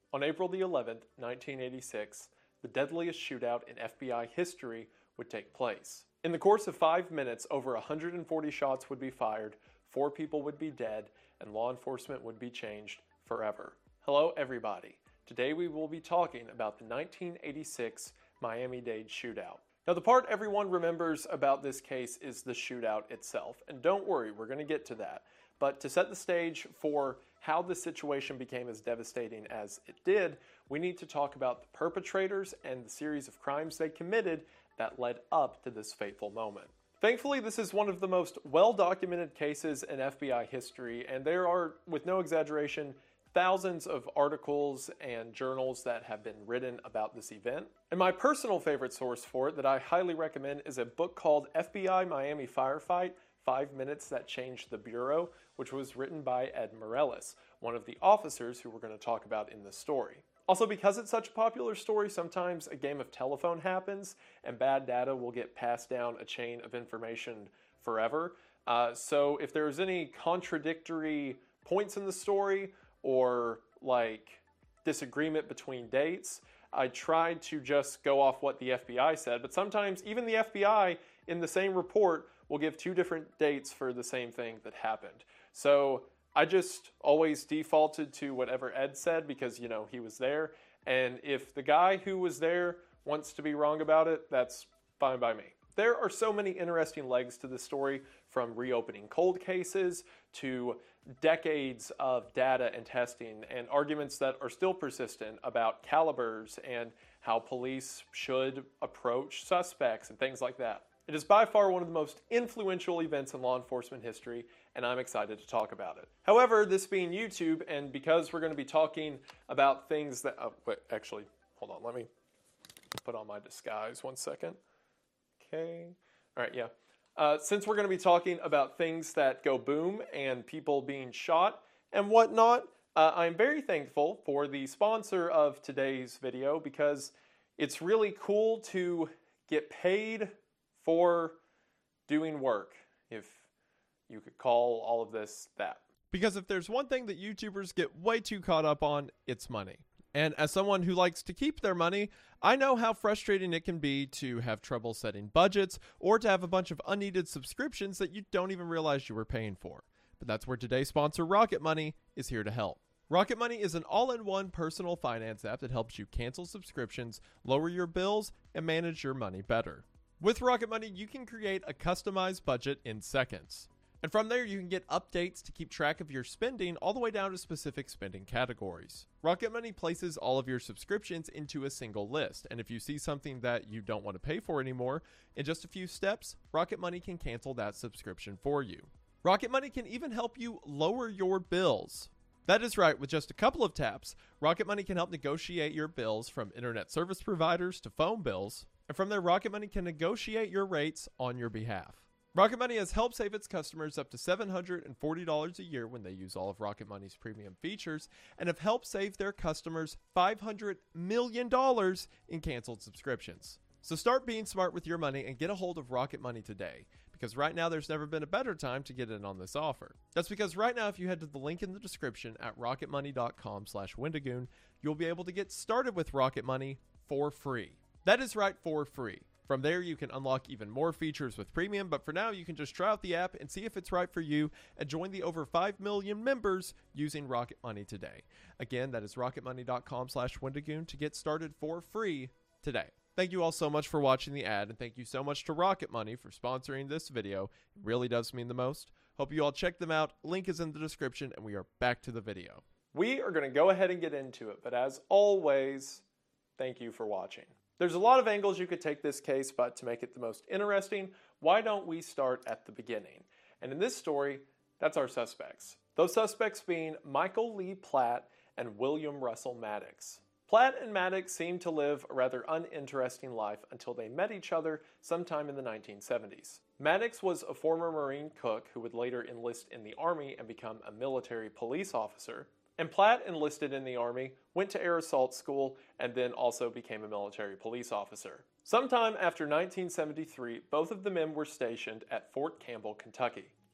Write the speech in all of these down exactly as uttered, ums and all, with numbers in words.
On April the eleventh, nineteen eighty-six, the deadliest shootout in F B I history would take place. In the course of five minutes, over one hundred forty shots would be fired, four people would be dead, and law enforcement would be changed forever. Hello everybody. Today we will be talking about the nineteen eighty-six Miami-Dade shootout. Now the part everyone remembers about this case is the shootout itself, and don't worry, we're going to get to that. But to set the stage for how the situation became as devastating as it did, we need to talk about the perpetrators and the series of crimes they committed that led up to this fateful moment. Thankfully, this is one of the most well-documented cases in F B I history, and there are, with no exaggeration, thousands of articles and journals that have been written about this event. And my personal favorite source for it that I highly recommend is a book called F B I Miami Firefight, Five Minutes That Changed the Bureau, which was written by Ed Morales, one of the officers who we're going to talk about in this story. Also, because it's such a popular story, sometimes a game of telephone happens and bad data will get passed down a chain of information forever. Uh, so if there's any contradictory points in the story or like disagreement between dates, I tried to just go off what the F B I said, but sometimes even the F B I in the same report will give two different dates for the same thing that happened. So I just always defaulted to whatever Ed said because, you know, he was there. And if the guy who was there wants to be wrong about it, that's fine by me. There are so many interesting legs to this story, from reopening cold cases to decades of data and testing and arguments that are still persistent about calibers and how police should approach suspects and things like that. It is by far one of the most influential events in law enforcement history, and I'm excited to talk about it. However, this being YouTube, and because we're going to be talking about things that... Oh, wait, actually, hold on, let me put on my disguise one second. Okay. All right, yeah. Uh, since we're going to be talking about things that go boom and people being shot and whatnot, uh, I'm very thankful for the sponsor of today's video because it's really cool to get paid for doing work, if you could call all of this that. Because if there's one thing that YouTubers get way too caught up on, it's money. And as someone who likes to keep their money, I know how frustrating it can be to have trouble setting budgets or to have a bunch of unneeded subscriptions that you don't even realize you were paying for. But that's where today's sponsor, Rocket Money, is here to help. Rocket Money is an all-in-one personal finance app that helps you cancel subscriptions, lower your bills, and manage your money better. With Rocket Money, you can create a customized budget in seconds. And from there, you can get updates to keep track of your spending all the way down to specific spending categories. Rocket Money places all of your subscriptions into a single list. And if you see something that you don't want to pay for anymore, in just a few steps, Rocket Money can cancel that subscription for you. Rocket Money can even help you lower your bills. That is right, with just a couple of taps, Rocket Money can help negotiate your bills from internet service providers to phone bills. And from there, Rocket Money can negotiate your rates on your behalf. Rocket Money has helped save its customers up to seven hundred forty dollars a year when they use all of Rocket Money's premium features, and have helped save their customers five hundred million dollars in canceled subscriptions. So start being smart with your money and get a hold of Rocket Money today, because right now there's never been a better time to get in on this offer. That's because right now, if you head to the link in the description at rocketmoney.com slash Wendigoon, you'll be able to get started with Rocket Money for free. That is right, for free. From there, you can unlock even more features with premium, but for now, you can just try out the app and see if it's right for you and join the over five million members using Rocket Money today. Again, that is rocketmoney.com slash Wendigoon to get started for free today. Thank you all so much for watching the ad, and thank you so much to Rocket Money for sponsoring this video. It really does mean the most. Hope you all check them out. Link is in the description, and we are back to the video. We are going to go ahead and get into it, but as always, thank you for watching. There's a lot of angles you could take this case, but to make it the most interesting, why don't we start at the beginning? And in this story, that's our suspects. Those suspects being Michael Lee Platt and William Russell Maddox. Platt and Maddox seemed to live a rather uninteresting life until they met each other sometime in the nineteen seventies. Maddox was a former Marine cook who would later enlist in the Army and become a military police officer. And Platt enlisted in the Army, went to air assault school, and then also became a military police officer. Sometime after nineteen seventy-three, both of the men were stationed at Fort Campbell, Kentucky.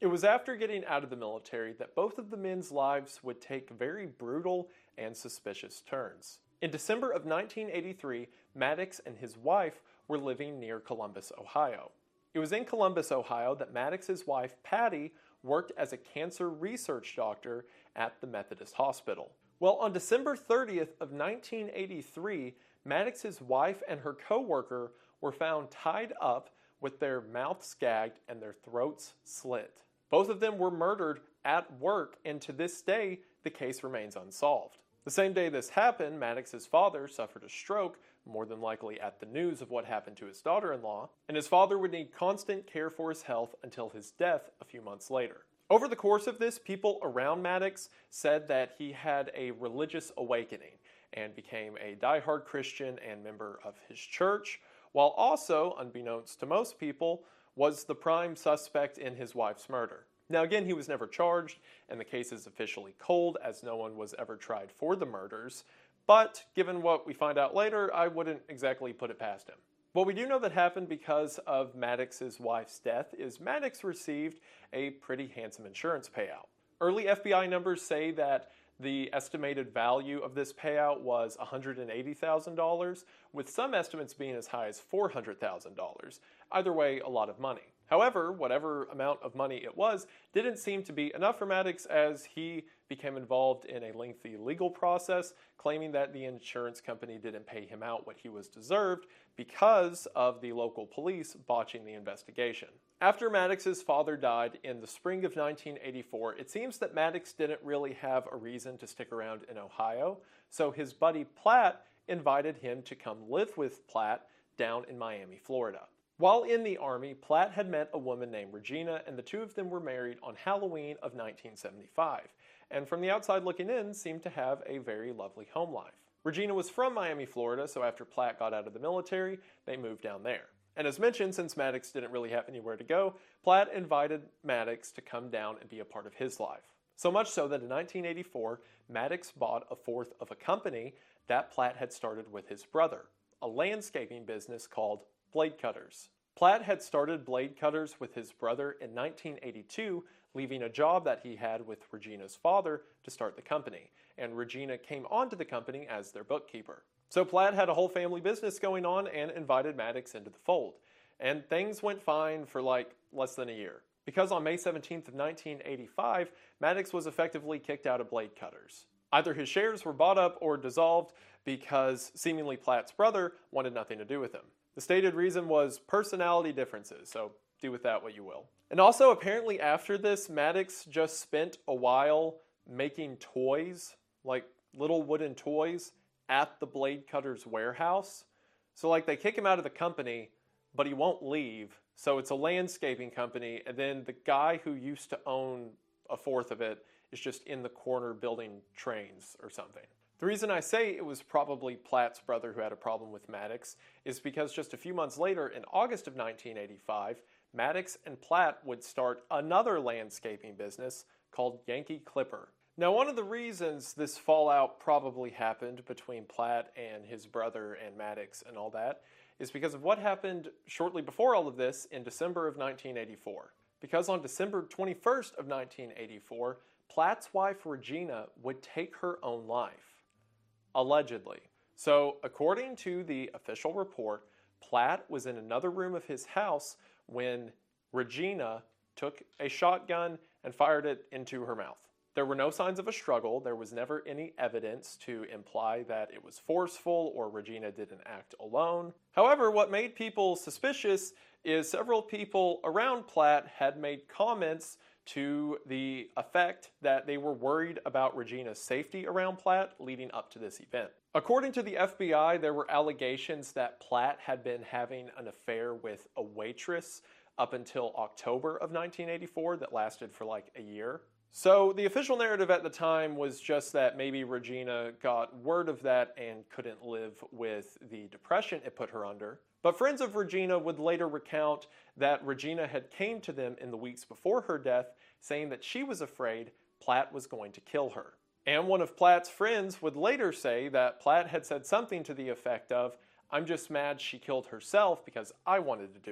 It was after getting out of the military that both of the men's lives would take very brutal and suspicious turns. In December of nineteen eighty-three, Maddox and his wife were living near Columbus, Ohio. It was in Columbus, Ohio that Maddox's wife, Patty, worked as a cancer research doctor at the Methodist Hospital. Well, on December thirtieth of nineteen eighty-three, Maddox's wife and her co-worker were found tied up with their mouths gagged and their throats slit. Both of them were murdered at work, and to this day, the case remains unsolved. The same day this happened, Maddox's father suffered a stroke, more than likely at the news of what happened to his daughter-in-law, and his father would need constant care for his health until his death a few months later. Over the course of this, people around Maddox said that he had a religious awakening and became a diehard Christian and member of his church, while also, unbeknownst to most people, was the prime suspect in his wife's murder. Now again, he was never charged, and the case is officially cold as no one was ever tried for the murders, but given what we find out later, I wouldn't exactly put it past him. What we do know that happened because of Maddox's wife's death is Maddox received a pretty handsome insurance payout. Early F B I numbers say that the estimated value of this payout was one hundred eighty thousand dollars, with some estimates being as high as four hundred thousand dollars. Either way, a lot of money. However, whatever amount of money it was didn't seem to be enough for Maddox, as he became involved in a lengthy legal process, claiming that the insurance company didn't pay him out what he was deserved because of the local police botching the investigation. After Maddox's father died in the spring of nineteen eighty-four, it seems that Maddox didn't really have a reason to stick around in Ohio, so his buddy Platt invited him to come live with Platt down in Miami, Florida. While in the Army, Platt had met a woman named Regina, and the two of them were married on Halloween of nineteen seventy-five, and from the outside looking in, seemed to have a very lovely home life. Regina was from Miami, Florida, so after Platt got out of the military, they moved down there. And as mentioned, since Maddox didn't really have anywhere to go, Platt invited Maddox to come down and be a part of his life. So much so that in nineteen eighty-four, Maddox bought a fourth of a company that Platt had started with his brother, a landscaping business called Blade Cutters. Platt had started Blade Cutters with his brother in nineteen eighty-two, leaving a job that he had with Regina's father to start the company, and Regina came onto the company as their bookkeeper. So Platt had a whole family business going on and invited Maddox into the fold. And things went fine for like less than a year. Because on May seventeenth of nineteen eighty-five, Maddox was effectively kicked out of Blade Cutters. Either his shares were bought up or dissolved because seemingly Platt's brother wanted nothing to do with him. The stated reason was personality differences, so do with that what you will. And also, apparently after this, Maddox just spent a while making toys, like little wooden toys, at the Blade Cutters warehouse. So like they kick him out of the company, but he won't leave. So it's a landscaping company, and then the guy who used to own a fourth of it is just in the corner building trains or something. The reason I say it was probably Platt's brother who had a problem with Maddox is because just a few months later, in August of nineteen eighty-five, Maddox and Platt would start another landscaping business called Yankee Clipper. Now, one of the reasons this fallout probably happened between Platt and his brother and Maddox and all that is because of what happened shortly before all of this in December of nineteen eighty-four. Because on December twenty-first of nineteen eighty-four, Platt's wife Regina would take her own life. Allegedly. So, according to the official report, Platt was in another room of his house when Regina took a shotgun and fired it into her mouth. There were no signs of a struggle. There was never any evidence to imply that it was forceful or Regina didn't act alone. However, what made people suspicious is several people around Platt had made comments to the effect that they were worried about Regina's safety around Platt leading up to this event. According to the F B I, there were allegations that Platt had been having an affair with a waitress up until October of nineteen eighty-four that lasted for like a year. So the official narrative at the time was just that maybe Regina got word of that and couldn't live with the depression it put her under. But friends of Regina would later recount that Regina had came to them in the weeks before her death saying that she was afraid Platt was going to kill her. And one of Platt's friends would later say that Platt had said something to the effect of, "I'm just mad she killed herself because I wanted to do it."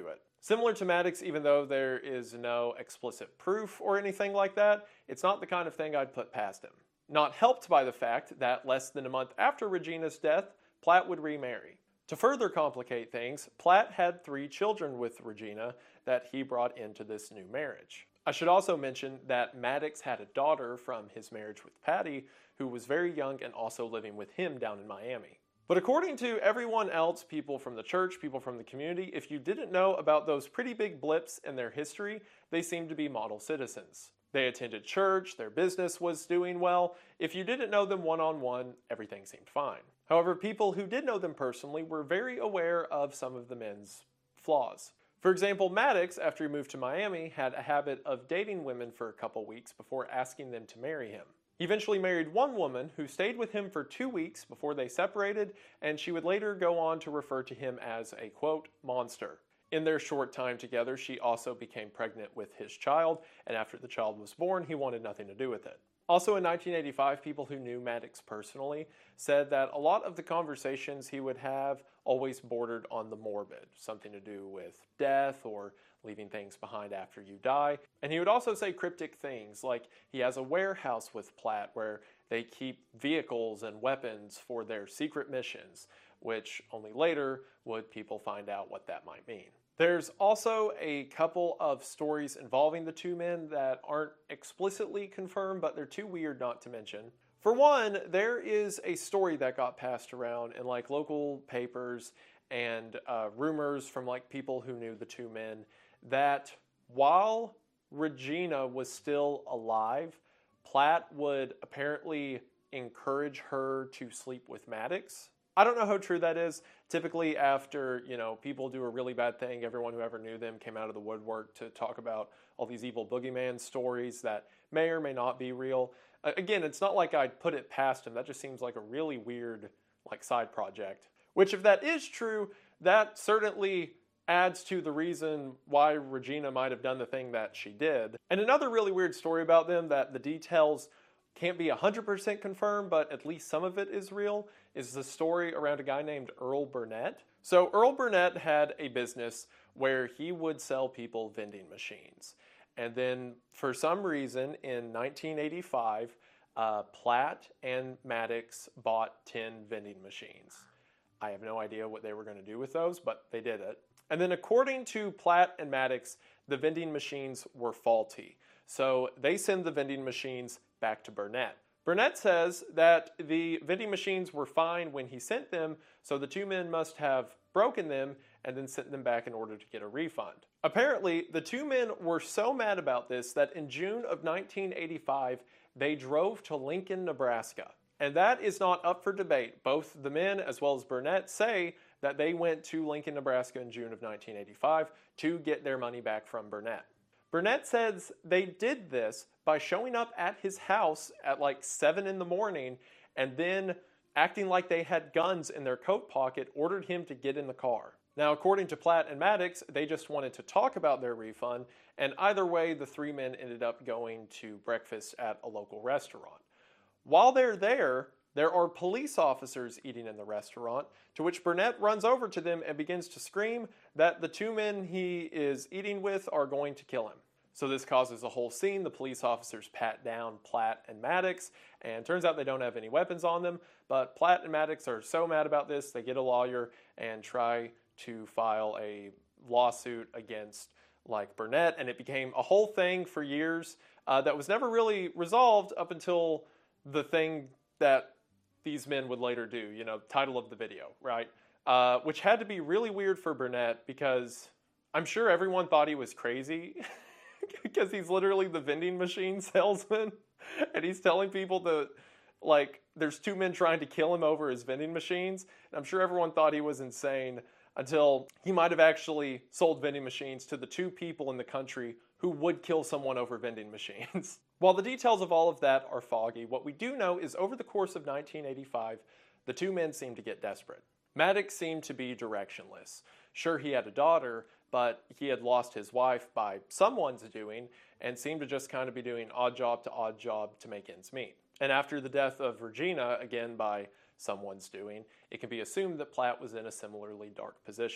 Similar to Maddox, even though there is no explicit proof or anything like that, it's not the kind of thing I'd put past him. Not helped by the fact that less than a month after Regina's death, Platt would remarry. To further complicate things, Platt had three children with Regina that he brought into this new marriage. I should also mention that Maddox had a daughter from his marriage with Patty, who was very young and also living with him down in Miami. But according to everyone else, people from the church, people from the community, if you didn't know about those pretty big blips in their history, they seemed to be model citizens. They attended church, their business was doing well. If you didn't know them one-on-one, everything seemed fine. However, people who did know them personally were very aware of some of the men's flaws. For example, Maddox, after he moved to Miami, had a habit of dating women for a couple weeks before asking them to marry him. He eventually married one woman who stayed with him for two weeks before they separated, and she would later go on to refer to him as a, quote, monster. In their short time together, she also became pregnant with his child, and after the child was born, he wanted nothing to do with it. Also in nineteen eighty-five, people who knew Maddox personally said that a lot of the conversations he would have always bordered on the morbid, something to do with death or leaving things behind after you die. And he would also say cryptic things like he has a warehouse with Platt where they keep vehicles and weapons for their secret missions, which only later would people find out what that might mean. There's also a couple of stories involving the two men that aren't explicitly confirmed, but they're too weird not to mention. For one, there is a story that got passed around in like local papers and uh, rumors from like people who knew the two men that while Regina was still alive, Platt would apparently encourage her to sleep with Maddox. I don't know how true that is. Typically after, you know, people do a really bad thing, everyone who ever knew them came out of the woodwork to talk about all these evil boogeyman stories that may or may not be real. Uh, again, it's not like I'd put it past him. That just seems like a really weird, like, side project. Which, if that is true, that certainly adds to the reason why Regina might have done the thing that she did. And another really weird story about them that the details can't be one hundred percent confirmed, but at least some of it is real, is the story around a guy named Earl Burnett. So Earl Burnett had a business where he would sell people vending machines. And then for some reason in nineteen eighty-five, uh, Platt and Maddox bought ten vending machines. I have no idea what they were going to do with those, but they did it. And then according to Platt and Maddox, the vending machines were faulty. So they send the vending machines back to Burnett. Burnett says that the vending machines were fine when he sent them, so the two men must have broken them and then sent them back in order to get a refund. Apparently, the two men were so mad about this that in June of nineteen eighty-five, they drove to Lincoln, Nebraska. And that is not up for debate. Both the men as well as Burnett say that they went to Lincoln, Nebraska in June of nineteen eighty-five to get their money back from Burnett. Burnett says they did this by showing up at his house at like seven in the morning and then acting like they had guns in their coat pocket, ordered him to get in the car. Now, according to Platt and Maddox, they just wanted to talk about their refund, and either way, the three men ended up going to breakfast at a local restaurant. While they're there, there are police officers eating in the restaurant, to which Burnett runs over to them and begins to scream that the two men he is eating with are going to kill him. So this causes a whole scene. The police officers pat down Platt and Maddox, and turns out they don't have any weapons on them, but Platt and Maddox are so mad about this, they get a lawyer and try to file a lawsuit against like Burnett, and it became a whole thing for years uh, that was never really resolved up until the thing that these men would later do, you know, title of the video, right? Uh, which had to be really weird for Burnett because I'm sure everyone thought he was crazy because he's literally the vending machine salesman and he's telling people that, like, there's two men trying to kill him over his vending machines. And I'm sure everyone thought he was insane until he might have actually sold vending machines to the two people in the country who would kill someone over vending machines. While the details of all of that are foggy, what we do know is over the course of nineteen eighty-five, the two men seemed to get desperate. Maddox seemed to be directionless. Sure, he had a daughter, but he had lost his wife by someone's doing and seemed to just kind of be doing odd job to odd job to make ends meet. And after the death of Regina, again by someone's doing, it can be assumed that Platt was in a similarly dark position.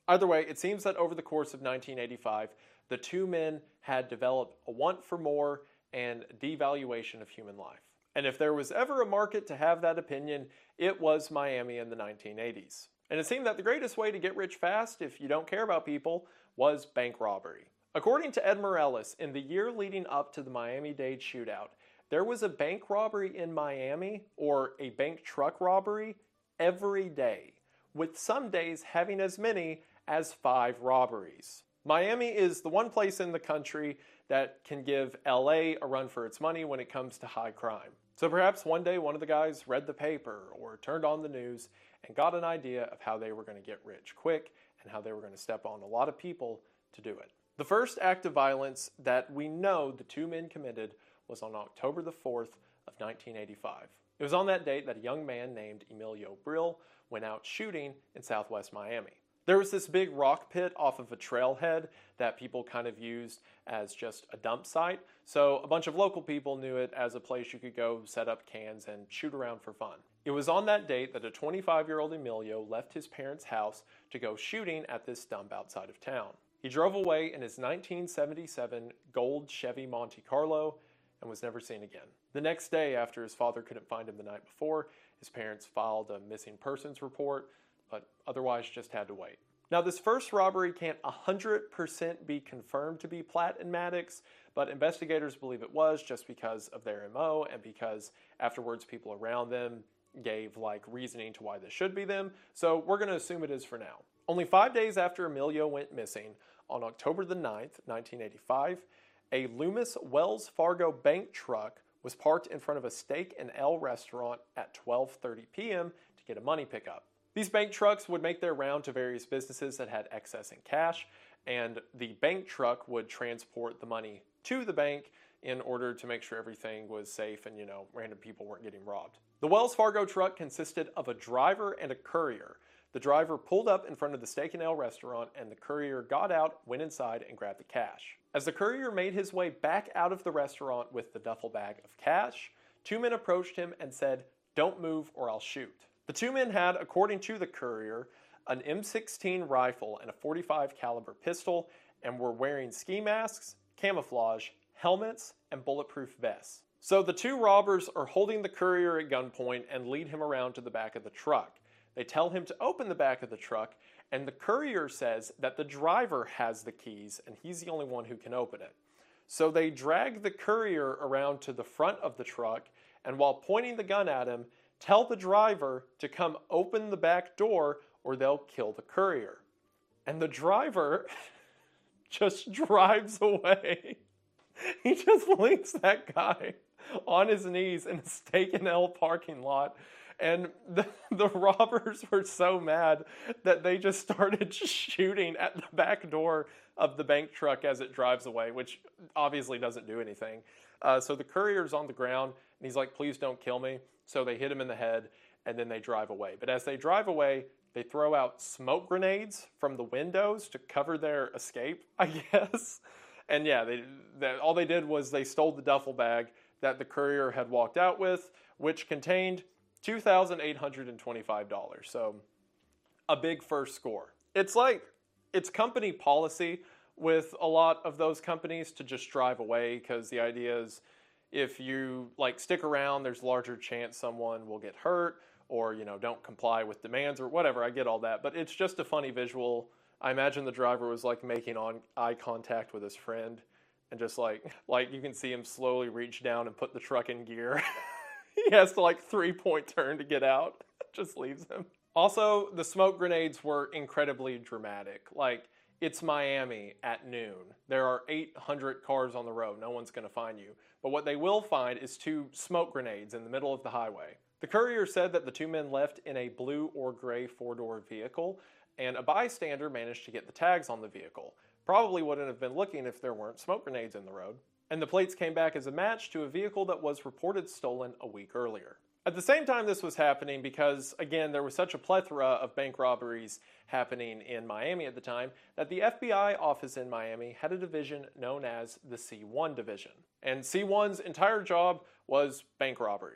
Either way, it seems that over the course of nineteen eighty-five, the two men had developed a want for more and devaluation of human life. And if there was ever a market to have that opinion, it was Miami in the nineteen eighties. And it seemed that the greatest way to get rich fast, if you don't care about people, was bank robbery. According to Ed Morales, in the year leading up to the Miami-Dade shootout, there was a bank robbery in Miami, or a bank truck robbery, every day, with some days having as many as five robberies. Miami is the one place in the country that can give L A a run for its money when it comes to high crime. So perhaps one day one of the guys read the paper or turned on the news and got an idea of how they were going to get rich quick and how they were going to step on a lot of people to do it. The first act of violence that we know the two men committed was on October the fourth of nineteen eighty-five. It was on that date that a young man named Emilio Brill went out shooting in southwest Miami. There was this big rock pit off of a trailhead that people kind of used as just a dump site. So a bunch of local people knew it as a place you could go set up cans and shoot around for fun. It was on that date that a twenty-five-year-old Emilio left his parents' house to go shooting at this dump outside of town. He drove away in his nineteen seventy-seven gold Chevy Monte Carlo and was never seen again. The next day, after his father couldn't find him the night before, his parents filed a missing persons report, but otherwise just had to wait. Now, this first robbery can't one hundred percent be confirmed to be Platt and Maddox, but investigators believe it was just because of their M O and because afterwards people around them gave like reasoning to why this should be them, so we're going to assume it is for now. Only five days after Emilio went missing, on October the ninth, nineteen eighty-five, a Loomis Wells Fargo bank truck was parked in front of a Steak and Ale restaurant at twelve thirty p m to get a money pickup. These bank trucks would make their round to various businesses that had excess in cash, and the bank truck would transport the money to the bank in order to make sure everything was safe and, you know, random people weren't getting robbed. The Wells Fargo truck consisted of a driver and a courier. The driver pulled up in front of the Steak and Ale restaurant, and the courier got out, went inside, and grabbed the cash. As the courier made his way back out of the restaurant with the duffel bag of cash, two men approached him and said, "Don't move or I'll shoot." The two men had, according to the courier, an M sixteen rifle and a forty-five caliber pistol, and were wearing ski masks, camouflage, helmets, and bulletproof vests. So the two robbers are holding the courier at gunpoint and lead him around to the back of the truck. They tell him to open the back of the truck, and the courier says that the driver has the keys and he's the only one who can open it. So they drag the courier around to the front of the truck, and while pointing the gun at him, tell the driver to come open the back door or they'll kill the courier. And the driver just drives away. He just leaves that guy on his knees in a Steak and Ale parking lot. And the, the robbers were so mad that they just started shooting at the back door of the bank truck as it drives away, which obviously doesn't do anything. Uh, so the courier's on the ground, and he's like, "Please don't kill me." So they hit him in the head, and then they drive away. But as they drive away, they throw out smoke grenades from the windows to cover their escape, I guess. And yeah, they, they, all they did was they stole the duffel bag that the courier had walked out with, which contained two thousand eight hundred twenty-five dollars. So a big first score. It's like, it's company policy with a lot of those companies to just drive away, because the idea is if you like stick around, there's a larger chance someone will get hurt or, you know, don't comply with demands or whatever. I get all that, but it's just a funny visual. I imagine the driver was like making on eye contact with his friend and just like, like you can see him slowly reach down and put the truck in gear. He has to like three point turn to get out. Just leaves him. Also, the smoke grenades were incredibly dramatic. Like, it's Miami at noon. There are eight hundred cars on the road. No one's going to find you. But what they will find is two smoke grenades in the middle of the highway. The courier said that the two men left in a blue or gray four-door vehicle, and a bystander managed to get the tags on the vehicle. Probably wouldn't have been looking if there weren't smoke grenades in the road. And the plates came back as a match to a vehicle that was reported stolen a week earlier. At the same time this was happening, because again there was such a plethora of bank robberies happening in Miami at the time, that the F B I office in Miami had a division known as the C one division. And C one's entire job was bank robberies.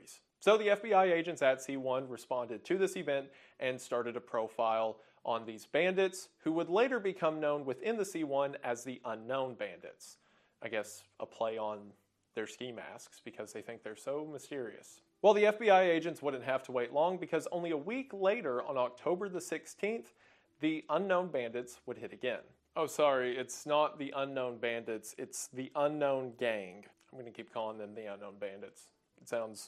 So the F B I agents at C one responded to this event and started a profile on these bandits, who would later become known within the C one as the Unknown Bandits. I guess a play on their ski masks because they think they're so mysterious. Well, the F B I agents wouldn't have to wait long, because only a week later, on October the sixteenth, the Unknown Bandits would hit again. Oh, sorry, it's not the Unknown Bandits, it's the Unknown Gang. I'm going to keep calling them the Unknown Bandits. It sounds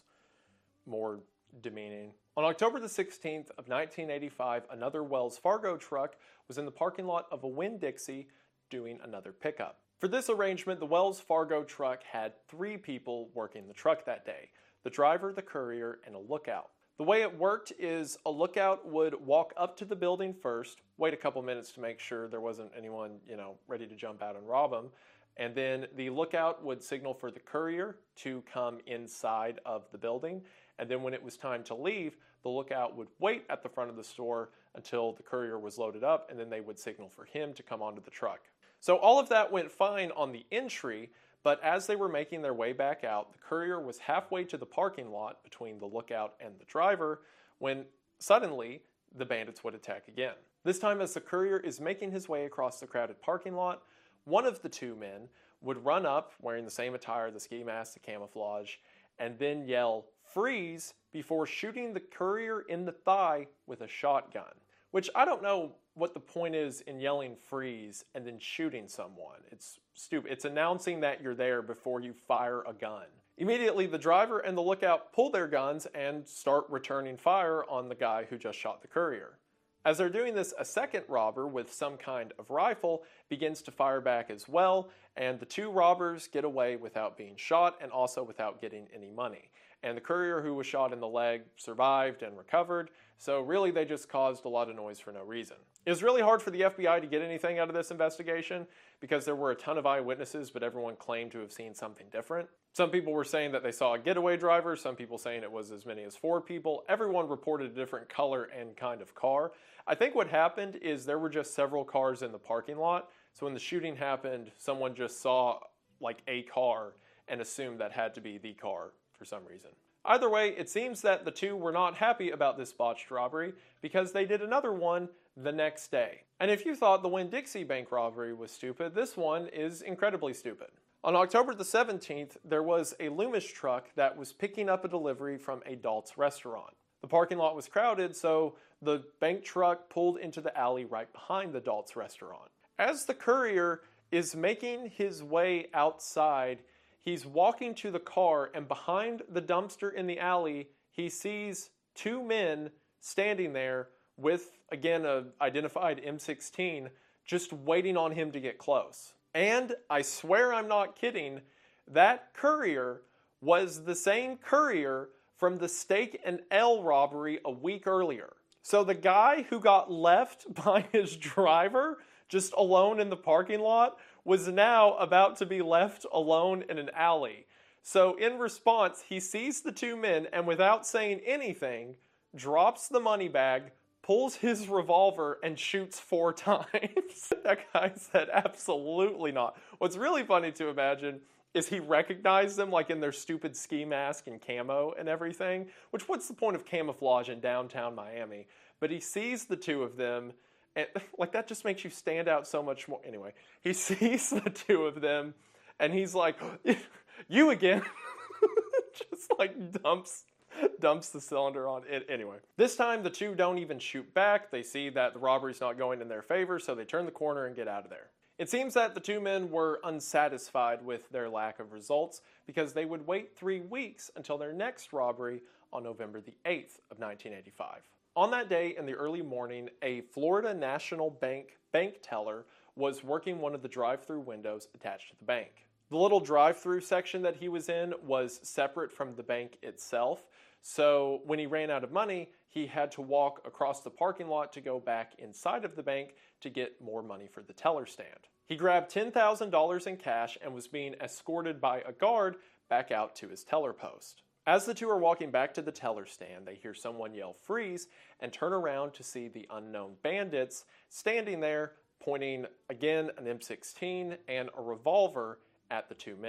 more demeaning. On October the sixteenth of nineteen eighty-five, another Wells Fargo truck was in the parking lot of a Winn-Dixie doing another pickup. For this arrangement, the Wells Fargo truck had three people working the truck that day: the driver, the courier, and a lookout. The way it worked is a lookout would walk up to the building first, wait a couple minutes to make sure there wasn't anyone, you know, ready to jump out and rob them, and then the lookout would signal for the courier to come inside of the building, and then when it was time to leave, the lookout would wait at the front of the store until the courier was loaded up, and then they would signal for him to come onto the truck. So all of that went fine on the entry, but as they were making their way back out, the courier was halfway to the parking lot between the lookout and the driver when suddenly the bandits would attack again. This time, as the courier is making his way across the crowded parking lot, one of the two men would run up wearing the same attire, the ski mask, the camouflage, and then yell, "Freeze," before shooting the courier in the thigh with a shotgun. Which, I don't know what the point is in yelling "freeze" and then shooting someone. It's stupid. It's announcing that you're there before you fire a gun. Immediately, the driver and the lookout pull their guns and start returning fire on the guy who just shot the courier. As they're doing this, a second robber with some kind of rifle begins to fire back as well, and the two robbers get away without being shot and also without getting any money. And the courier who was shot in the leg survived and recovered, so really they just caused a lot of noise for no reason. It was really hard for the F B I to get anything out of this investigation because there were a ton of eyewitnesses, but everyone claimed to have seen something different. Some people were saying that they saw a getaway driver, some people saying it was as many as four people. Everyone reported a different color and kind of car. I think what happened is there were just several cars in the parking lot, so when the shooting happened, someone just saw like a car and assumed that had to be the car for some reason. Either way, it seems that the two were not happy about this botched robbery because they did another one the next day. And if you thought the Winn-Dixie bank robbery was stupid, this one is incredibly stupid. On October the seventeenth, there was a Loomis truck that was picking up a delivery from a Dalt's restaurant. The parking lot was crowded, so the bank truck pulled into the alley right behind the Dalt's restaurant. As the courier is making his way outside, he's walking to the car, and behind the dumpster in the alley, he sees two men standing there with, again, an identified M sixteen, just waiting on him to get close. And I swear I'm not kidding, that courier was the same courier from the Steak and Ale robbery a week earlier. So the guy who got left by his driver, just alone in the parking lot, was now about to be left alone in an alley. So in response, he sees the two men and without saying anything, drops the money bag, pulls his revolver, and shoots four times. That guy said absolutely not. What's really funny to imagine is he recognized them like in their stupid ski mask and camo and everything, which what's the point of camouflage in downtown Miami? But he sees the two of them, and like that just makes you stand out so much more. Anyway, he sees the two of them and he's like, "You again?" Just like dumps dumps the cylinder on it. Anyway, this time the two don't even shoot back. They see that the robbery's not going in their favor, so they turn the corner and get out of there. It seems that the two men were unsatisfied with their lack of results because they would wait three weeks until their next robbery on November the eighth of nineteen eighty-five. On that day in the early morning, a Florida National Bank bank teller was working one of the drive-through windows attached to the bank. The little drive-through section that he was in was separate from the bank itself, so when he ran out of money, he had to walk across the parking lot to go back inside of the bank to get more money for the teller stand. He grabbed ten thousand dollars in cash and was being escorted by a guard back out to his teller post. As the two are walking back to the teller stand, they hear someone yell "freeze" and turn around to see the unknown bandits standing there, pointing again an M sixteen and a revolver at the two men.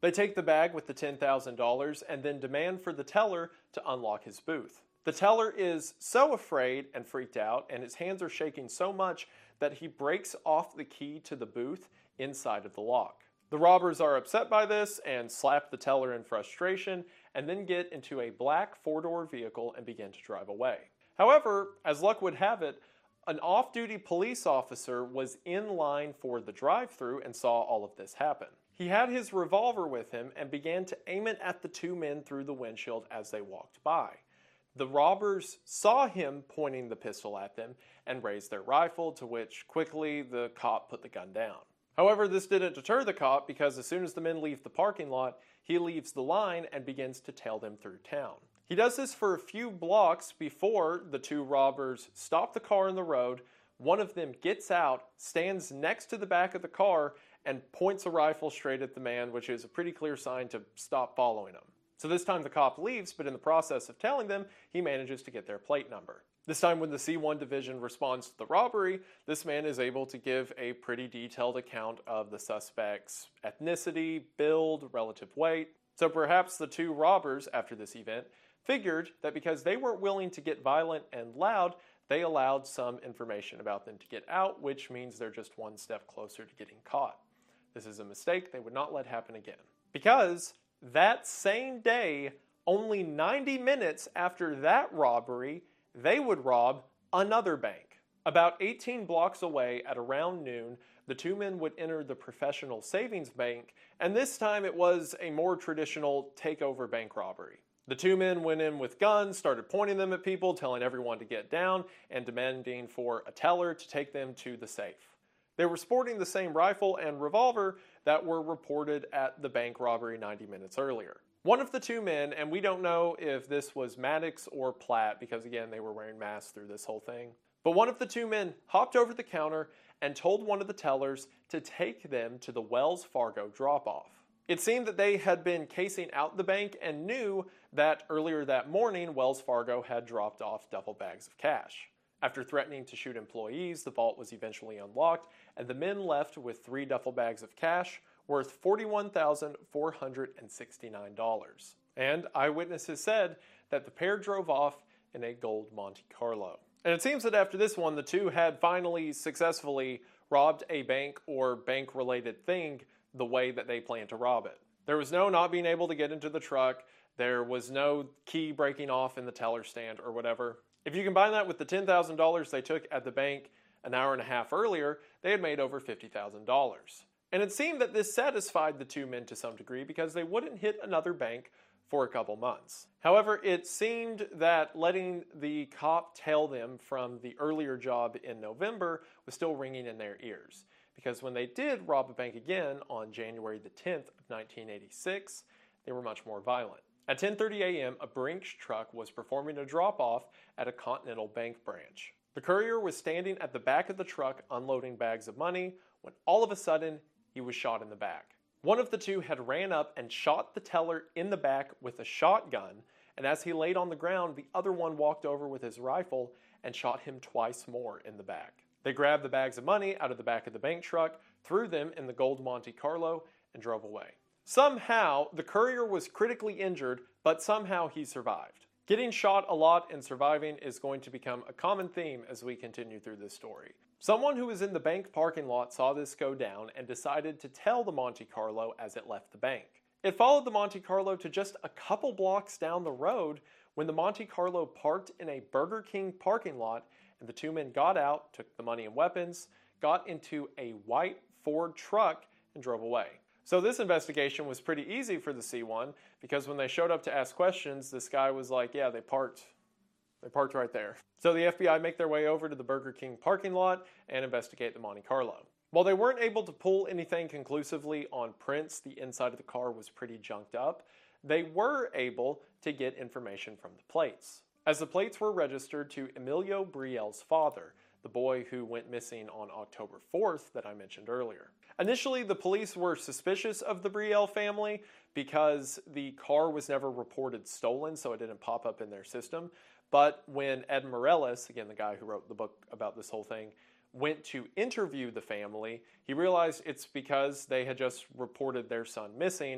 They take the bag with the ten thousand dollars and then demand for the teller to unlock his booth. The teller is so afraid and freaked out, and his hands are shaking so much that he breaks off the key to the booth inside of the lock. The robbers are upset by this and slap the teller in frustration, and then get into a black four-door vehicle and begin to drive away. However, as luck would have it, an off-duty police officer was in line for the drive-thru and saw all of this happen. He had his revolver with him and began to aim it at the two men through the windshield as they walked by. The robbers saw him pointing the pistol at them and raised their rifle, to which quickly the cop put the gun down. However, this didn't deter the cop, because as soon as the men leave the parking lot, he leaves the line and begins to tail them through town. He does this for a few blocks before the two robbers stop the car in the road. One of them gets out, stands next to the back of the car, and points a rifle straight at the man, which is a pretty clear sign to stop following him. So this time the cop leaves, but in the process of telling them, he manages to get their plate number. This time when the C one division responds to the robbery, this man is able to give a pretty detailed account of the suspect's ethnicity, build, relative weight. So perhaps the two robbers, after this event, figured that because they weren't willing to get violent and loud, they allowed some information about them to get out, which means they're just one step closer to getting caught. This is a mistake they would not let happen again. Because that same day, only ninety minutes after that robbery, they would rob another bank. About eighteen blocks away at around noon, the two men would enter the Professional Savings Bank, and this time it was a more traditional takeover bank robbery. The two men went in with guns, started pointing them at people, telling everyone to get down, and demanding for a teller to take them to the safe. They were sporting the same rifle and revolver that were reported at the bank robbery ninety minutes earlier. One of the two men, and we don't know if this was Maddox or Platt, because again, they were wearing masks through this whole thing, but one of the two men hopped over the counter and told one of the tellers to take them to the Wells Fargo drop-off. It seemed that they had been casing out the bank and knew that earlier that morning, Wells Fargo had dropped off duffel bags of cash. After threatening to shoot employees, the vault was eventually unlocked, and the men left with three duffel bags of cash worth forty-one thousand four hundred sixty-nine dollars. And eyewitnesses said that the pair drove off in a gold Monte Carlo. And it seems that after this one, the two had finally successfully robbed a bank or bank-related thing the way that they planned to rob it. There was no not being able to get into the truck. There was no key breaking off in the teller stand or whatever. If you combine that with the ten thousand dollars they took at the bank an hour and a half earlier, they had made over fifty thousand dollars. And it seemed that this satisfied the two men to some degree, because they wouldn't hit another bank for a couple months. However, it seemed that letting the cop tail them from the earlier job in November was still ringing in their ears, because when they did rob a bank again on January the tenth of nineteen eighty-six, they were much more violent. At ten thirty a m, a Brinks truck was performing a drop-off at a Continental Bank branch. The courier was standing at the back of the truck unloading bags of money when all of a sudden he was shot in the back. One of the two had ran up and shot the teller in the back with a shotgun, and as he laid on the ground, the other one walked over with his rifle and shot him twice more in the back. They grabbed the bags of money out of the back of the bank truck, threw them in the gold Monte Carlo, and drove away. Somehow, the courier was critically injured, but somehow he survived. Getting shot a lot and surviving is going to become a common theme as we continue through this story. Someone who was in the bank parking lot saw this go down and decided to tell the Monte Carlo as it left the bank. It followed the Monte Carlo to just a couple blocks down the road when the Monte Carlo parked in a Burger King parking lot, and the two men got out, took the money and weapons, got into a white Ford truck, and drove away. So this investigation was pretty easy for the C one, because when they showed up to ask questions, this guy was like, yeah, they parked, they parked right there. So the F B I make their way over to the Burger King parking lot and investigate the Monte Carlo. While they weren't able to pull anything conclusively on prints, the inside of the car was pretty junked up, they were able to get information from the plates. As the plates were registered to Emilio Brielle's father, the boy who went missing on October fourth that I mentioned earlier. Initially, the police were suspicious of the Brielle family because the car was never reported stolen, so it didn't pop up in their system. But when Ed Morales, again the guy who wrote the book about this whole thing, went to interview the family, he realized it's because they had just reported their son missing,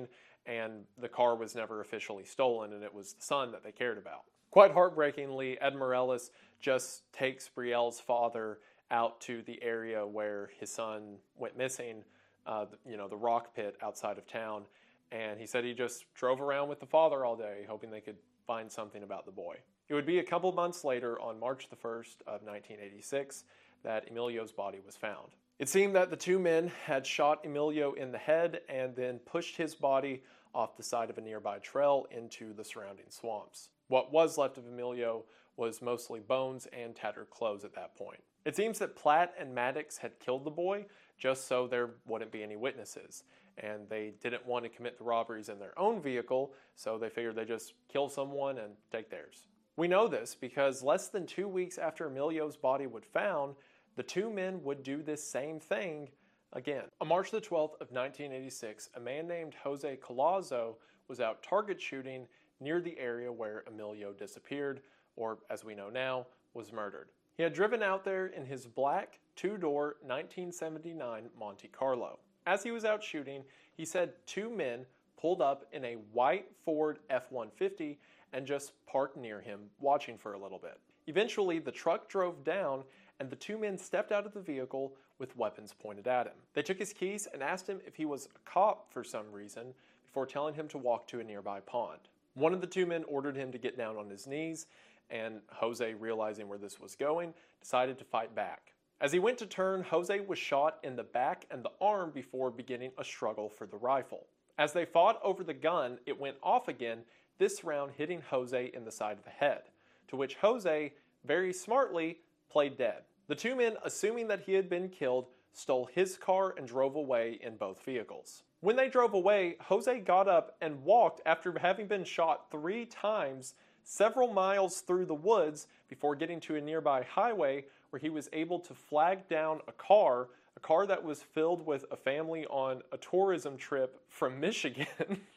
and the car was never officially stolen, and it was the son that they cared about. Quite heartbreakingly, Ed Morales just takes Brielle's father out to the area where his son went missing, uh, you know, the rock pit outside of town, and he said he just drove around with the father all day, hoping they could find something about the boy. It would be a couple months later, on March the first of nineteen eighty-six, that Emilio's body was found. It seemed that the two men had shot Emilio in the head and then pushed his body off the side of a nearby trail into the surrounding swamps. What was left of Emilio was mostly bones and tattered clothes at that point. It seems that Platt and Maddox had killed the boy just so there wouldn't be any witnesses, and they didn't want to commit the robberies in their own vehicle, so they figured they'd just kill someone and take theirs. We know this because less than two weeks after Emilio's body was found, the two men would do this same thing again. On March the twelfth of nineteen eighty-six, a man named Jose Collazo was out target shooting near the area where Emilio disappeared, or as we know now, was murdered. He had driven out there in his black two-door nineteen seventy-nine Monte Carlo. As he was out shooting, he said two men pulled up in a white Ford F one fifty and just parked near him, watching for a little bit. Eventually, the truck drove down and the two men stepped out of the vehicle with weapons pointed at him. They took his keys and asked him if he was a cop for some reason before telling him to walk to a nearby pond. One of the two men ordered him to get down on his knees, and Jose, realizing where this was going, decided to fight back. As he went to turn, Jose was shot in the back and the arm before beginning a struggle for the rifle. As they fought over the gun, it went off again, this round hitting Jose in the side of the head, to which Jose, very smartly, played dead. The two men, assuming that he had been killed, stole his car and drove away in both vehicles. When they drove away, Jose got up and walked after having been shot three times several miles through the woods before getting to a nearby highway where he was able to flag down a car, a car that was filled with a family on a tourism trip from Michigan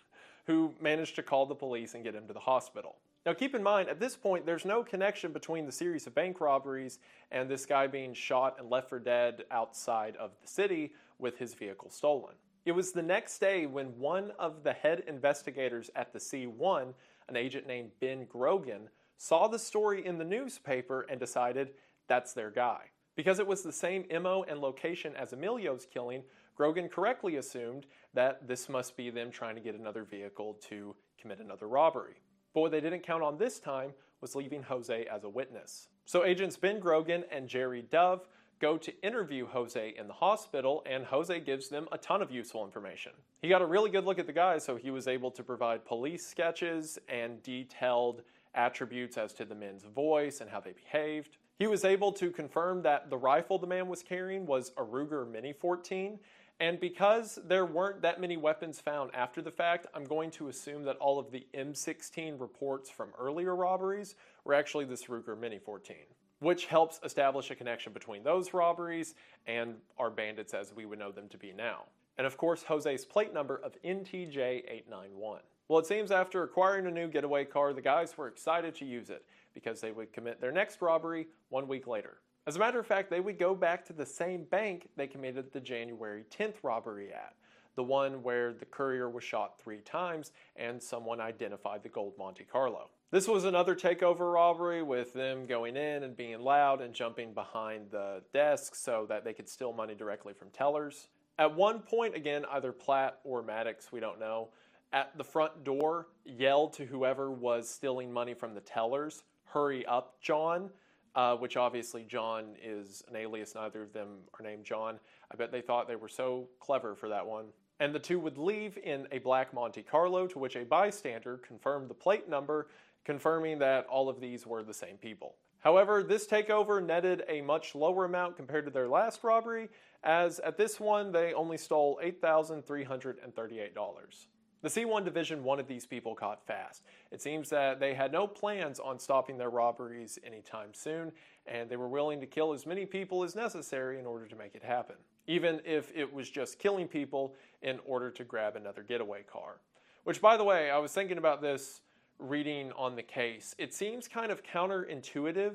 who managed to call the police and get him to the hospital. Now keep in mind, at this point, there's no connection between the series of bank robberies and this guy being shot and left for dead outside of the city with his vehicle stolen. It was the next day when one of the head investigators at the C one, an agent named Ben Grogan, saw the story in the newspaper and decided that's their guy. Because it was the same M O and location as Emilio's killing, Grogan correctly assumed that this must be them trying to get another vehicle to commit another robbery. But what they didn't count on this time was leaving Jose as a witness. So agents Ben Grogan and Jerry Dove go to interview Jose in the hospital, and Jose gives them a ton of useful information. He got a really good look at the guy, so he was able to provide police sketches and detailed attributes as to the men's voice and how they behaved. He was able to confirm that the rifle the man was carrying was a Ruger Mini fourteen, and because there weren't that many weapons found after the fact, I'm going to assume that all of the M sixteen reports from earlier robberies were actually this Ruger Mini fourteen, which helps establish a connection between those robberies and our bandits as we would know them to be now. And of course, Jose's plate number of N T J eight nine one. Well, it seems after acquiring a new getaway car, the guys were excited to use it because they would commit their next robbery one week later. As a matter of fact, they would go back to the same bank they committed the January tenth robbery at, the one where the courier was shot three times and someone identified the gold Monte Carlo. This was another takeover robbery with them going in and being loud and jumping behind the desk so that they could steal money directly from tellers. At one point, again, either Platt or Maddox, we don't know, at the front door yelled to whoever was stealing money from the tellers, "Hurry up, John," uh, which obviously John is an alias. Neither of them are named John. I bet they thought they were so clever for that one. And the two would leave in a black Monte Carlo, to which a bystander confirmed the plate number, confirming that all of these were the same people. However, this takeover netted a much lower amount compared to their last robbery, as at this one they only stole eight thousand three hundred thirty-eight dollars. The C one division wanted these people caught fast. It seems that they had no plans on stopping their robberies anytime soon, and they were willing to kill as many people as necessary in order to make it happen, even if it was just killing people in order to grab another getaway car. Which, by the way, I was thinking about this reading on the case. It seems kind of counterintuitive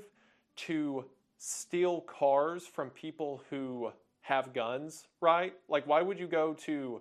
to steal cars from people who have guns, right? Like, why would you go to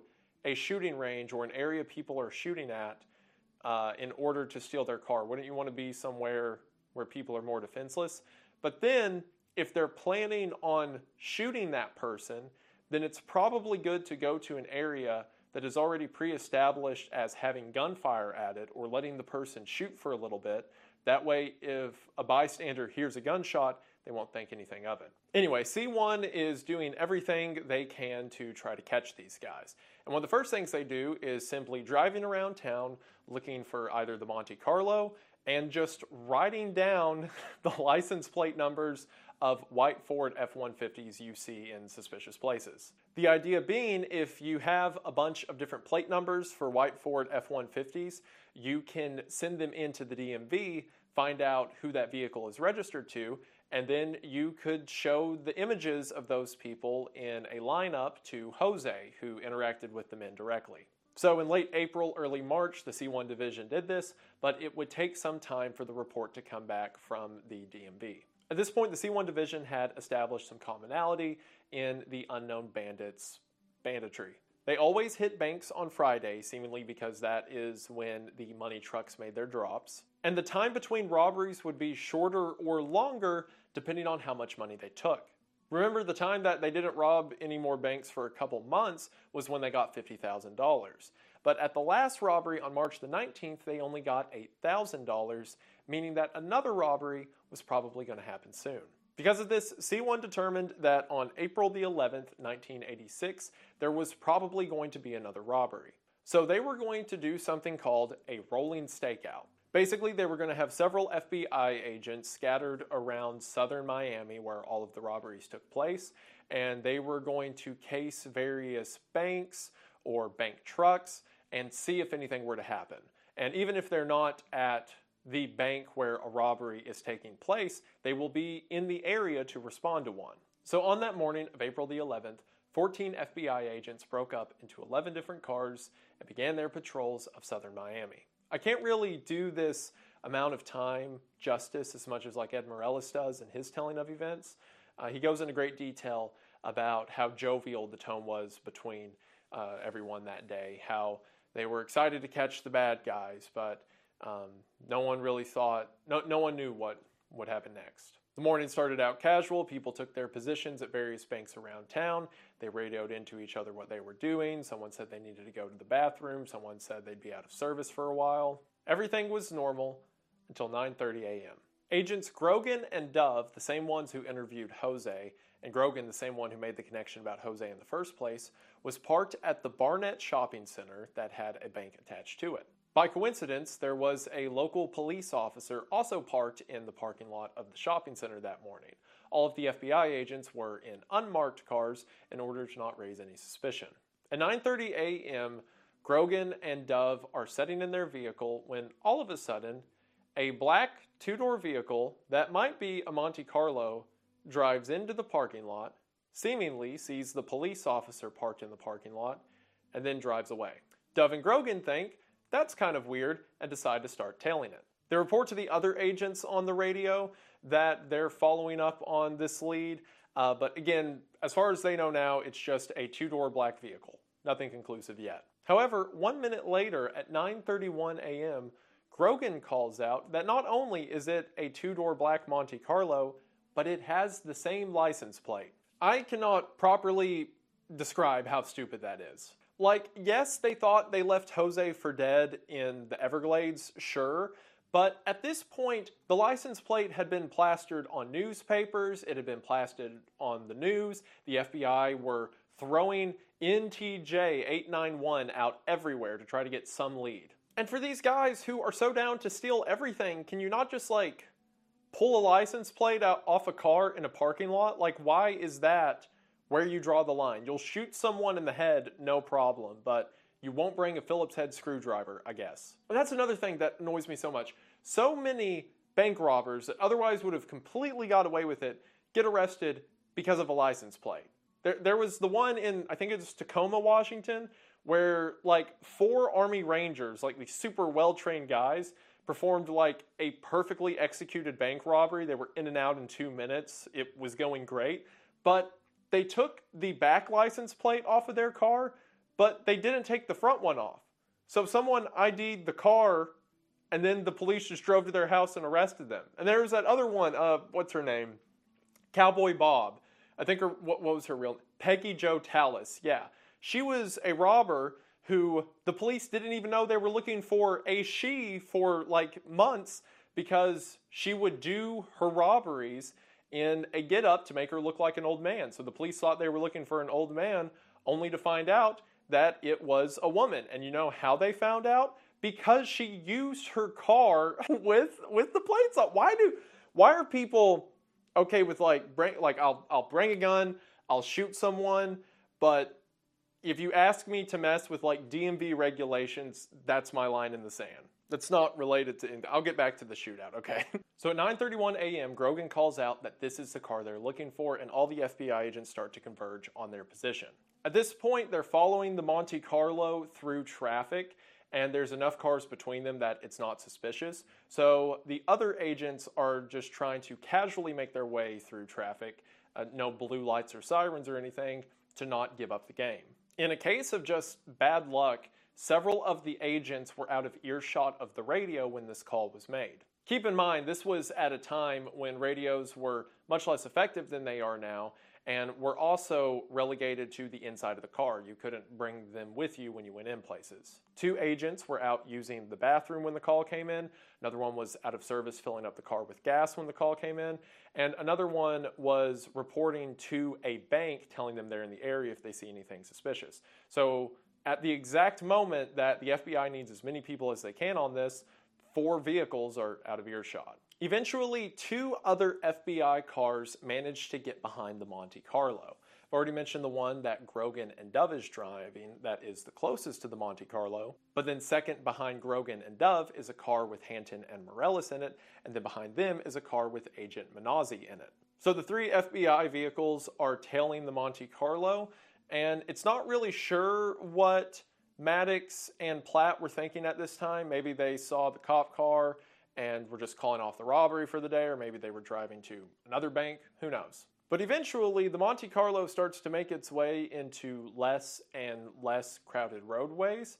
a shooting range or an area people are shooting at uh, in order to steal their car? Wouldn't you want to be somewhere where people are more defenseless? But then, if they're planning on shooting that person, then it's probably good to go to an area that is already pre-established as having gunfire at it, or letting the person shoot for a little bit. That way, if a bystander hears a gunshot, they won't think anything of it. Anyway, C one is doing everything they can to try to catch these guys. And one of the first things they do is simply driving around town looking for either the Monte Carlo and just writing down the license plate numbers of white Ford F one fifties you see in suspicious places. The idea being, if you have a bunch of different plate numbers for white Ford F one fifties, you can send them into the D M V, find out who that vehicle is registered to, and then you could show the images of those people in a lineup to Jose, who interacted with the men directly. So in late April, early March, the C one division did this, but it would take some time for the report to come back from the D M V. At this point, the C one division had established some commonality in the unknown bandits' banditry. They always hit banks on Friday, seemingly because that is when the money trucks made their drops. And the time between robberies would be shorter or longer depending on how much money they took. Remember, the time that they didn't rob any more banks for a couple months was when they got fifty thousand dollars. But at the last robbery on March the nineteenth, they only got eight thousand dollars, meaning that another robbery was probably going to happen soon. Because of this, C one determined that on April the eleventh, nineteen eighty-six, there was probably going to be another robbery. So they were going to do something called a rolling stakeout. Basically, they were going to have several F B I agents scattered around southern Miami where all of the robberies took place, and they were going to case various banks or bank trucks and see if anything were to happen. And even if they're not at the bank where a robbery is taking place, they will be in the area to respond to one. So on that morning of April the eleventh, fourteen F B I agents broke up into eleven different cars and began their patrols of southern Miami. I can't really do this amount of time justice as much as like Ed Morales does in his telling of events. Uh, he goes into great detail about how jovial the tone was between uh, everyone that day, how they were excited to catch the bad guys, but um, no one really thought, no, no one knew what would happen next. The morning started out casual. People took their positions at various banks around town. They radioed into each other what they were doing. Someone said they needed to go to the bathroom. Someone said they'd be out of service for a while. Everything was normal until nine thirty a m Agents Grogan and Dove, the same ones who interviewed Jose, and Grogan, the same one who made the connection about Jose in the first place, was parked at the Barnett Shopping Center that had a bank attached to it. By coincidence, there was a local police officer also parked in the parking lot of the shopping center that morning. All of the F B I agents were in unmarked cars in order to not raise any suspicion. At nine thirty a m, Grogan and Dove are sitting in their vehicle when all of a sudden, a black two-door vehicle that might be a Monte Carlo drives into the parking lot, seemingly sees the police officer parked in the parking lot, and then drives away. Dove and Grogan think that's kind of weird and decide to start tailing it. They report to the other agents on the radio that they're following up on this lead, uh, but again, as far as they know now, it's just a two-door black vehicle. Nothing conclusive yet. However, one minute later at nine thirty-one a m, Grogan calls out that not only is it a two-door black Monte Carlo, but it has the same license plate. I cannot properly describe how stupid that is. Like, yes, they thought they left Jose for dead in the Everglades, sure, but at this point, the license plate had been plastered on newspapers, it had been plastered on the news, the F B I were throwing N T J eight nine one out everywhere to try to get some lead. And for these guys who are so down to steal everything, can you not just, like, pull a license plate out off a car in a parking lot? Like, why is that where you draw the line? You'll shoot someone in the head, no problem, but you won't bring a Phillips head screwdriver, I guess. But that's another thing that annoys me so much. So many bank robbers that otherwise would have completely got away with it get arrested because of a license plate. There, there was the one in, I think it was Tacoma, Washington, where like four Army Rangers, like these super well-trained guys, performed like a perfectly executed bank robbery. They were in and out in two minutes. It was going great. But they took the back license plate off of their car, but they didn't take the front one off. So someone I D'd the car, and then the police just drove to their house and arrested them. And there was that other one, uh, what's her name? Cowboy Bob. I think her, what, what was her real name? Peggy Jo Tallis, yeah. She was a robber who the police didn't even know they were looking for a she for like months because she would do her robberies in a get-up to make her look like an old man. So the police thought they were looking for an old man, only to find out that it was a woman. And you know how they found out? Because she used her car with with the plates on. Why do why are people okay with like bring like I'll I'll bring a gun, I'll shoot someone, but if you ask me to mess with like D M V regulations, that's my line in the sand. That's not related to, I'll get back to the shootout, okay? So at nine thirty-one a m, Grogan calls out that this is the car they're looking for, and all the F B I agents start to converge on their position. At this point, they're following the Monte Carlo through traffic, and there's enough cars between them that it's not suspicious. So the other agents are just trying to casually make their way through traffic, uh, no blue lights or sirens or anything, to not give up the game. In a case of just bad luck, several of the agents were out of earshot of the radio when this call was made. Keep in mind, this was at a time when radios were much less effective than they are now, and were also relegated to the inside of the car. You couldn't bring them with you when you went in places. Two agents were out using the bathroom when the call came in. Another one was out of service filling up the car with gas when the call came in. And another one was reporting to a bank telling them they're in the area if they see anything suspicious. So at the exact moment that the F B I needs as many people as they can on this, four vehicles are out of earshot. Eventually, two other F B I cars managed to get behind the Monte Carlo. I've already mentioned the one that Grogan and Dove is driving that is the closest to the Monte Carlo, but then second behind Grogan and Dove is a car with Hanton and Morellis in it, and then behind them is a car with Agent Manazzi in it. So the three F B I vehicles are tailing the Monte Carlo, and it's not really sure what Maddox and Platt were thinking at this time. Maybe they saw the cop car and were just calling off the robbery for the day, or maybe they were driving to another bank, who knows. But eventually, the Monte Carlo starts to make its way into less and less crowded roadways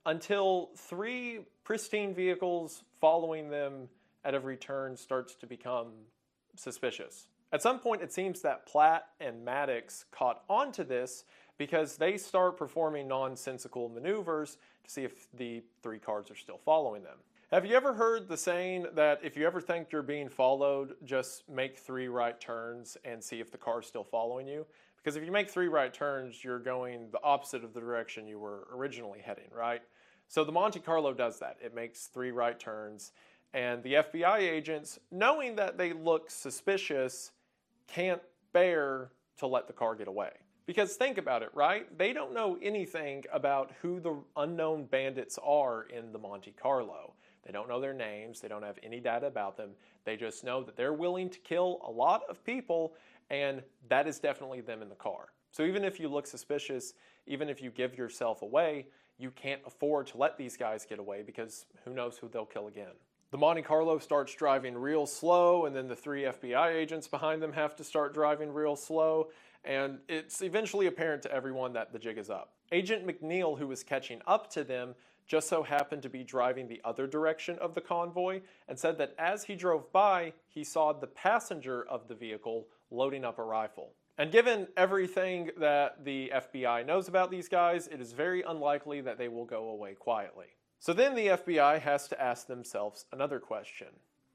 until three pristine vehicles following them at every turn starts to become suspicious. At some point, it seems that Platt and Maddox caught on to this because they start performing nonsensical maneuvers to see if the three cars are still following them. Have you ever heard the saying that if you ever think you're being followed, just make three right turns and see if the car's still following you? Because if you make three right turns, you're going the opposite of the direction you were originally heading, right? So the Monte Carlo does that. It makes three right turns, and the F B I agents, knowing that they look suspicious, can't bear to let the car get away. Because think about it, right? They don't know anything about who the unknown bandits are in the Monte Carlo. They don't know their names. They don't have any data about them. They just know that they're willing to kill a lot of people, and that is definitely them in the car. So even if you look suspicious, even if you give yourself away, you can't afford to let these guys get away because who knows who they'll kill again. The Monte Carlo starts driving real slow, and then the three F B I agents behind them have to start driving real slow, and it's eventually apparent to everyone that the jig is up. Agent McNeil, who was catching up to them, just so happened to be driving the other direction of the convoy and said that as he drove by, he saw the passenger of the vehicle loading up a rifle. And given everything that the F B I knows about these guys, it is very unlikely that they will go away quietly. So then the F B I has to ask themselves another question.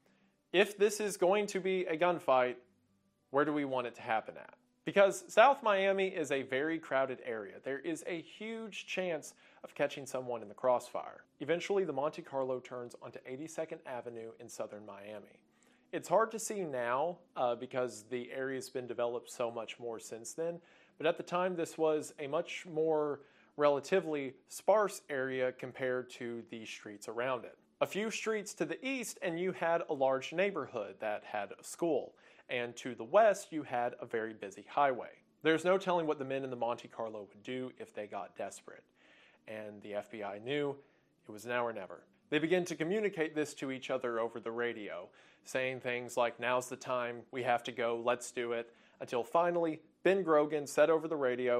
If this is going to be a gunfight, where do we want it to happen at? Because South Miami is a very crowded area. There is a huge chance of catching someone in the crossfire. Eventually, the Monte Carlo turns onto eighty-second Avenue in southern Miami. It's hard to see now uh, because the area's been developed so much more since then, but at the time this was a much more relatively sparse area compared to the streets around it. A few streets to the east and you had a large neighborhood that had a school, and to the west you had a very busy highway. There's no telling what the men in the Monte Carlo would do if they got desperate, and the F B I knew it was now or never. They began to communicate this to each other over the radio, saying things like, "Now's the time, we have to go, let's do it," until finally Ben Grogan said over the radio,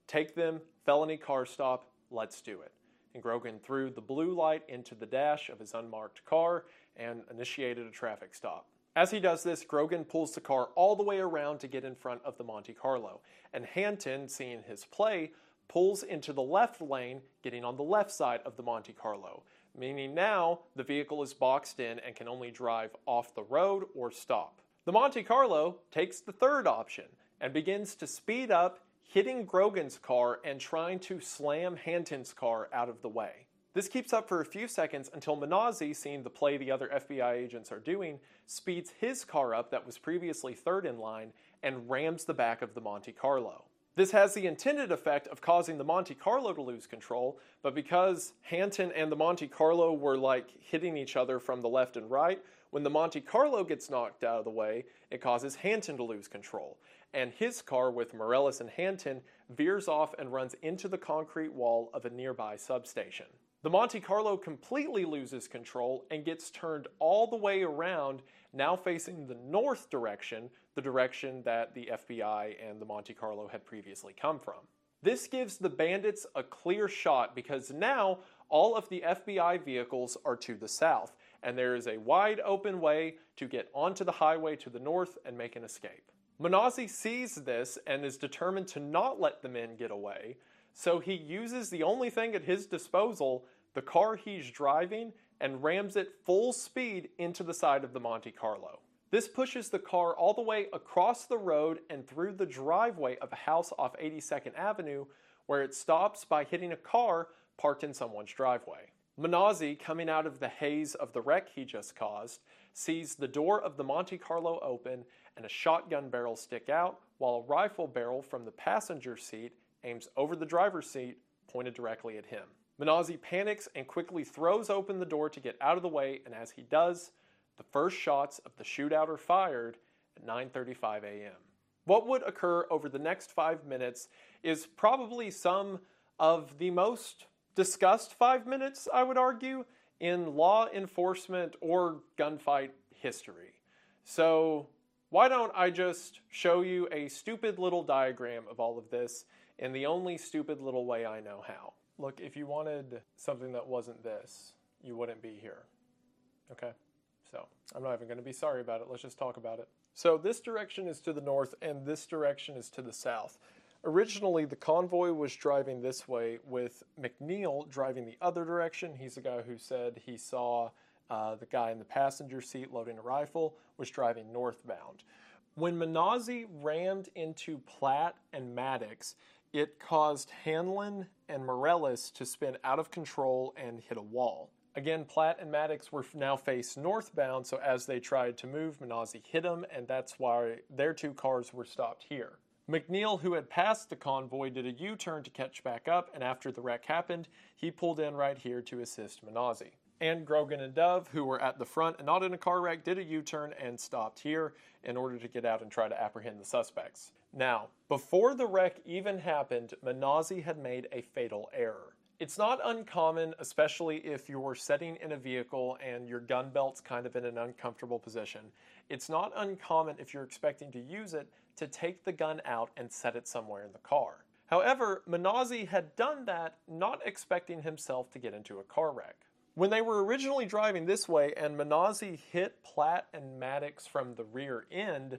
Take them, felony car stop, let's do it. And Grogan threw the blue light into the dash of his unmarked car and initiated a traffic stop. As he does this, Grogan pulls the car all the way around to get in front of the Monte Carlo, and Hanton, seeing his play, pulls into the left lane, getting on the left side of the Monte Carlo, meaning now the vehicle is boxed in and can only drive off the road or stop. The Monte Carlo takes the third option and begins to speed up, hitting Grogan's car and trying to slam Hanton's car out of the way. This keeps up for a few seconds until Minozzi, seeing the play the other F B I agents are doing, speeds his car up that was previously third in line and rams the back of the Monte Carlo. This has the intended effect of causing the Monte Carlo to lose control, but because Hanton and the Monte Carlo were like hitting each other from the left and right, when the Monte Carlo gets knocked out of the way, it causes Hanton to lose control, and his car with Morales and Hanton veers off and runs into the concrete wall of a nearby substation. The Monte Carlo completely loses control and gets turned all the way around, now facing the north direction, the direction that the F B I and the Monte Carlo had previously come from. This gives the bandits a clear shot because now all of the F B I vehicles are to the south, and there is a wide open way to get onto the highway to the north and make an escape. Minozzi sees this and is determined to not let the men get away, so he uses the only thing at his disposal, the car he's driving, and rams it full speed into the side of the Monte Carlo. This pushes the car all the way across the road and through the driveway of a house off eighty-second Avenue, where it stops by hitting a car parked in someone's driveway. Minozzi, coming out of the haze of the wreck he just caused, sees the door of the Monte Carlo open and a shotgun barrel stick out, while a rifle barrel from the passenger seat aims over the driver's seat, pointed directly at him. Minozzi panics and quickly throws open the door to get out of the way, and as he does, the first shots of the shootout are fired at nine thirty-five a m What would occur over the next five minutes is probably some of the most discussed five minutes, I would argue, in law enforcement or gunfight history. So why don't I just show you a stupid little diagram of all of this in the only stupid little way I know how. Look, if you wanted something that wasn't this, you wouldn't be here. Okay? So I'm not even going to be sorry about it. Let's just talk about it. So this direction is to the north and this direction is to the south. Originally, the convoy was driving this way with McNeil driving the other direction. He's the guy who said he saw uh, the guy in the passenger seat loading a rifle was driving northbound. When Minozzi rammed into Platt and Maddox, it caused Hanlon and Morales to spin out of control and hit a wall. Again, Platt and Maddox were now faced northbound, so as they tried to move, Minozzi hit them, and that's why their two cars were stopped here. McNeil, who had passed the convoy, did a U-turn to catch back up, and after the wreck happened, he pulled in right here to assist Minozzi. And Grogan and Dove, who were at the front and not in a car wreck, did a U-turn and stopped here in order to get out and try to apprehend the suspects. Now, before the wreck even happened, Minozzi had made a fatal error. It's not uncommon, especially if you're sitting in a vehicle and your gun belt's kind of in an uncomfortable position. It's not uncommon if you're expecting to use it to take the gun out and set it somewhere in the car. However, Minozzi had done that not expecting himself to get into a car wreck. When they were originally driving this way and Minozzi hit Platt and Maddox from the rear end,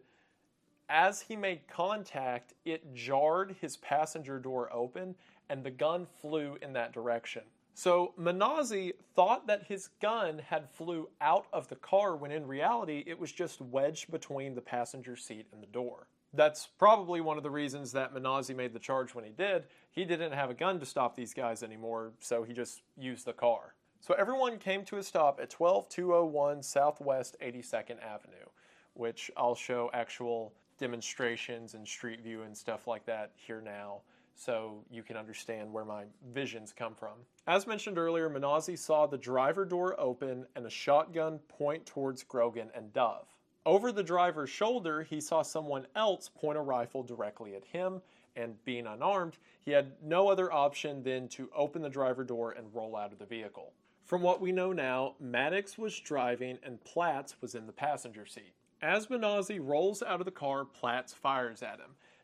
as he made contact, it jarred his passenger door open and the gun flew in that direction. So Minozzi thought that his gun had flew out of the car when in reality it was just wedged between the passenger seat and the door. That's probably one of the reasons that Minozzi made the charge when he did. He didn't have a gun to stop these guys anymore, so he just used the car. So everyone came to a stop at twelve two oh one Southwest eighty-second Avenue, which I'll show actual demonstrations and street view and stuff like that here now, so you can understand where my visions come from. As mentioned earlier, Minozzi saw the driver door open and a shotgun point towards Grogan and Dove. Over the driver's shoulder, he saw someone else point a rifle directly at him, and being unarmed, he had no other option than to open the driver door and roll out of the vehicle. From what we know now, Maddox was driving and Platts was in the passenger seat. As Minozzi rolls out of the car, Platts fires at him.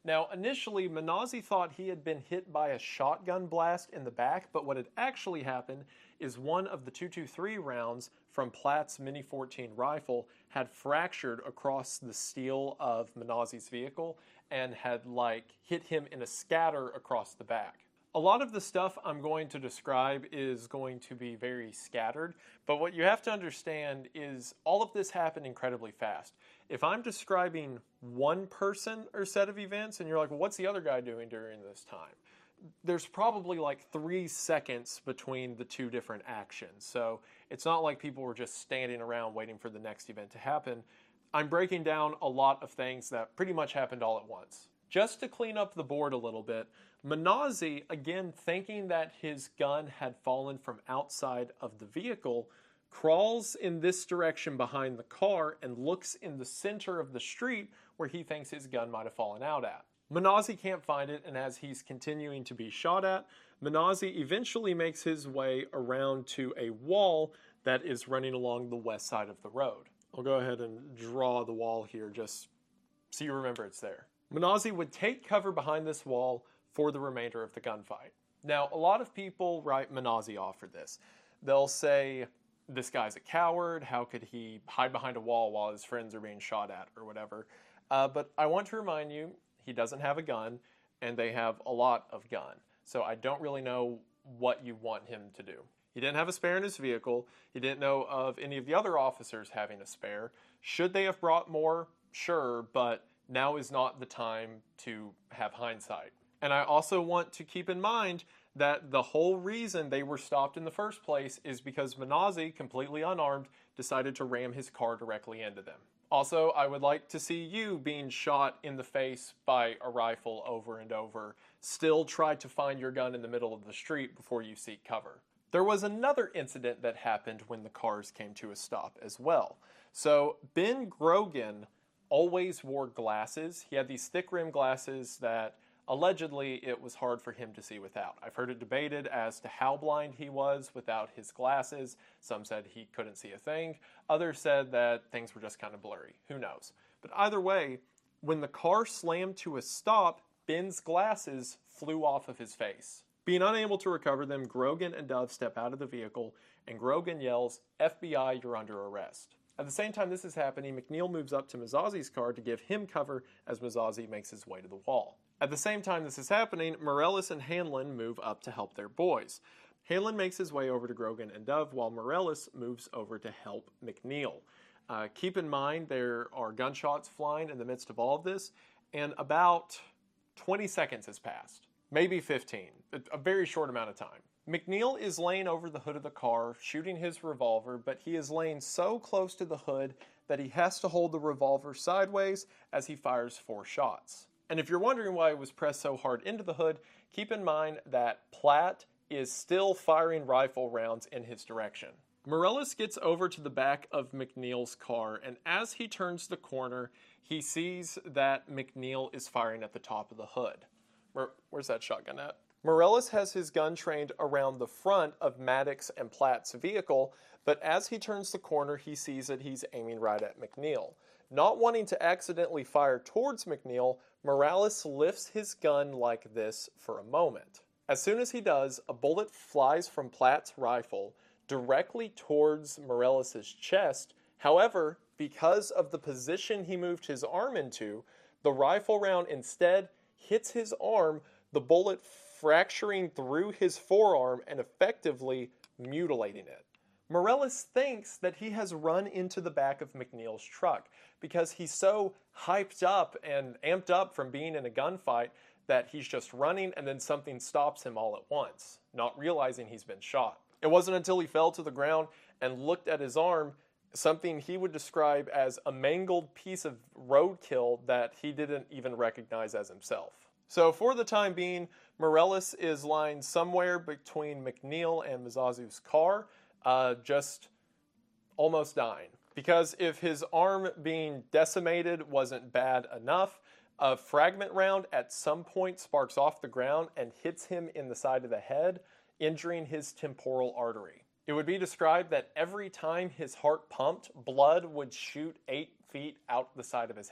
Now, initially, Manazi thought he had been hit by a shotgun blast in the back, but what had actually happened is one of the two twenty-three rounds from Platt's Mini fourteen rifle had fractured across the steel of Manazi's vehicle and had, like, hit him in a scatter across the back. A lot of the stuff I'm going to describe is going to be very scattered, but what you have to understand is all of this happened incredibly fast. If I'm describing one person or set of events and you're like, well, what's the other guy doing during this time? There's probably like three seconds between the two different actions. So it's not like people were just standing around waiting for the next event to happen. I'm breaking down a lot of things that pretty much happened all at once. Just to clean up the board a little bit, Manazi, again thinking that his gun had fallen from outside of the vehicle, crawls in this direction behind the car and looks in the center of the street where he thinks his gun might have fallen out at. Manazi can't find it, and as he's continuing to be shot at, Manazi eventually makes his way around to a wall that is running along the west side of the road. I'll go ahead and draw the wall here just so you remember it's there. Manazi would take cover behind this wall for the remainder of the gunfight. Now, a lot of people write Manazi off for this. They'll say, this guy's a coward, how could he hide behind a wall while his friends are being shot at, or whatever. Uh, but I want to remind you, he doesn't have a gun, and they have a lot of gun. So I don't really know what you want him to do. He didn't have a spare in his vehicle. He didn't know of any of the other officers having a spare. Should they have brought more? Sure, but now is not the time to have hindsight. And I also want to keep in mind that the whole reason they were stopped in the first place is because Manazi, completely unarmed, decided to ram his car directly into them. Also, I would like to see you being shot in the face by a rifle over and over. Still try to find your gun in the middle of the street before you seek cover. There was another incident that happened when the cars came to a stop as well. So Ben Grogan always wore glasses. He had these thick rim glasses that allegedly it was hard for him to see without. I've heard it debated as to how blind he was without his glasses. Some said he couldn't see a thing. Others said that things were just kind of blurry. Who knows? But either way, when the car slammed to a stop, Ben's glasses flew off of his face. Being unable to recover them, Grogan and Dove step out of the vehicle, and Grogan yells, "F B I, you're under arrest." At the same time this is happening, McNeil moves up to Mazazi's car to give him cover as Mazazi makes his way to the wall. At the same time this is happening, Morales and Hanlon move up to help their boys. Hanlon makes his way over to Grogan and Dove, while Morales moves over to help McNeil. Uh, keep in mind there are gunshots flying in the midst of all of this, and about twenty seconds has passed. Maybe fifteen, a very short amount of time. McNeil is laying over the hood of the car, shooting his revolver, but he is laying so close to the hood that he has to hold the revolver sideways as he fires four shots. And if you're wondering why it was pressed so hard into the hood, keep in mind that Platt is still firing rifle rounds in his direction. Morales gets over to the back of McNeil's car, and as he turns the corner, he sees that McNeil is firing at the top of the hood. Where, where's that shotgun at? Morales has his gun trained around the front of Maddox and Platt's vehicle, but as he turns the corner, he sees that he's aiming right at McNeil. Not wanting to accidentally fire towards McNeil, Morales lifts his gun like this for a moment. As soon as he does, a bullet flies from Platt's rifle directly towards Morales' chest. However, because of the position he moved his arm into, the rifle round instead hits his arm, the bullet fracturing through his forearm and effectively mutilating it. Morales thinks that he has run into the back of McNeil's truck because he's so hyped up and amped up from being in a gunfight that he's just running and then something stops him all at once, not realizing he's been shot. It wasn't until he fell to the ground and looked at his arm, something he would describe as a mangled piece of roadkill, that he didn't even recognize as himself. So for the time being, Morales is lying somewhere between McNeil and Mazazu's car, uh, just almost dying. Because if his arm being decimated wasn't bad enough, a fragment round at some point sparks off the ground and hits him in the side of the head, injuring his temporal artery. It would be described that every time his heart pumped, blood would shoot eight feet out the side of his head.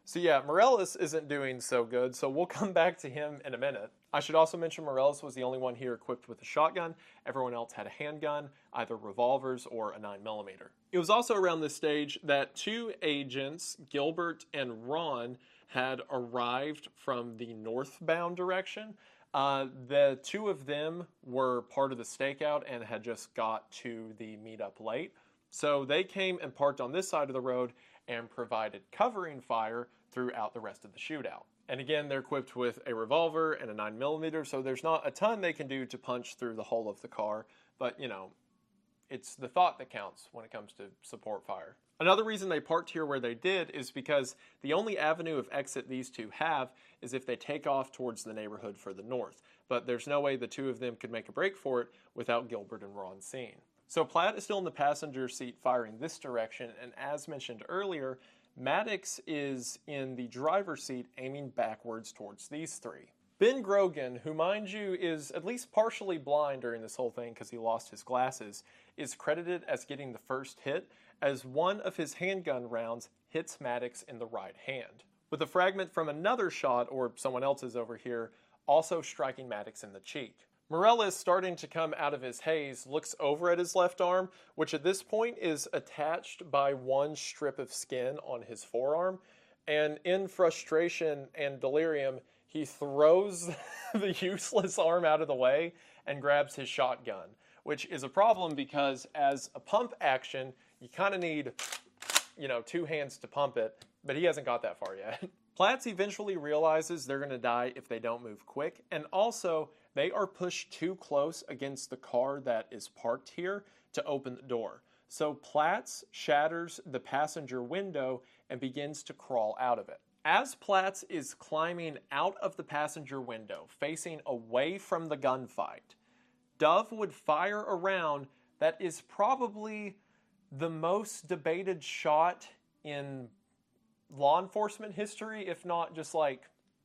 So yeah, Morales isn't doing so good, so we'll come back to him in a minute. I should also mention Morales was the only one here equipped with a shotgun. Everyone else had a handgun, either revolvers or a nine millimeter. It was also around this stage that two agents, Gilbert and Ron, had arrived from the northbound direction. Uh, the two of them were part of the stakeout and had just got to the meetup late. So they came and parked on this side of the road and provided covering fire throughout the rest of the shootout. And again, they're equipped with a revolver and a nine millimeter, so there's not a ton they can do to punch through the hull of the car, but you know, it's the thought that counts when it comes to support fire. Another reason they parked here where they did is because the only avenue of exit these two have is if they take off towards the neighborhood further north, but there's no way the two of them could make a break for it without Gilbert and Ron seeing. So Platt is still in the passenger seat firing this direction, and as mentioned earlier, Maddox is in the driver's seat aiming backwards towards these three. Ben Grogan, who mind you is at least partially blind during this whole thing because he lost his glasses, is credited as getting the first hit as one of his handgun rounds hits Maddox in the right hand, with a fragment from another shot, or someone else's over here, also striking Maddox in the cheek. Morales, starting to come out of his haze, looks over at his left arm, which at this point is attached by one strip of skin on his forearm, and in frustration and delirium, he throws the useless arm out of the way and grabs his shotgun, which is a problem because as a pump action, you kind of need, you know, two hands to pump it, but he hasn't got that far yet. Platts eventually realizes they're going to die if they don't move quick, and also they are pushed too close against the car that is parked here to open the door. So Platts shatters the passenger window and begins to crawl out of it. As Platts is climbing out of the passenger window, facing away from the gunfight, Dove would fire a round that is probably the most debated shot in law enforcement history, if not just like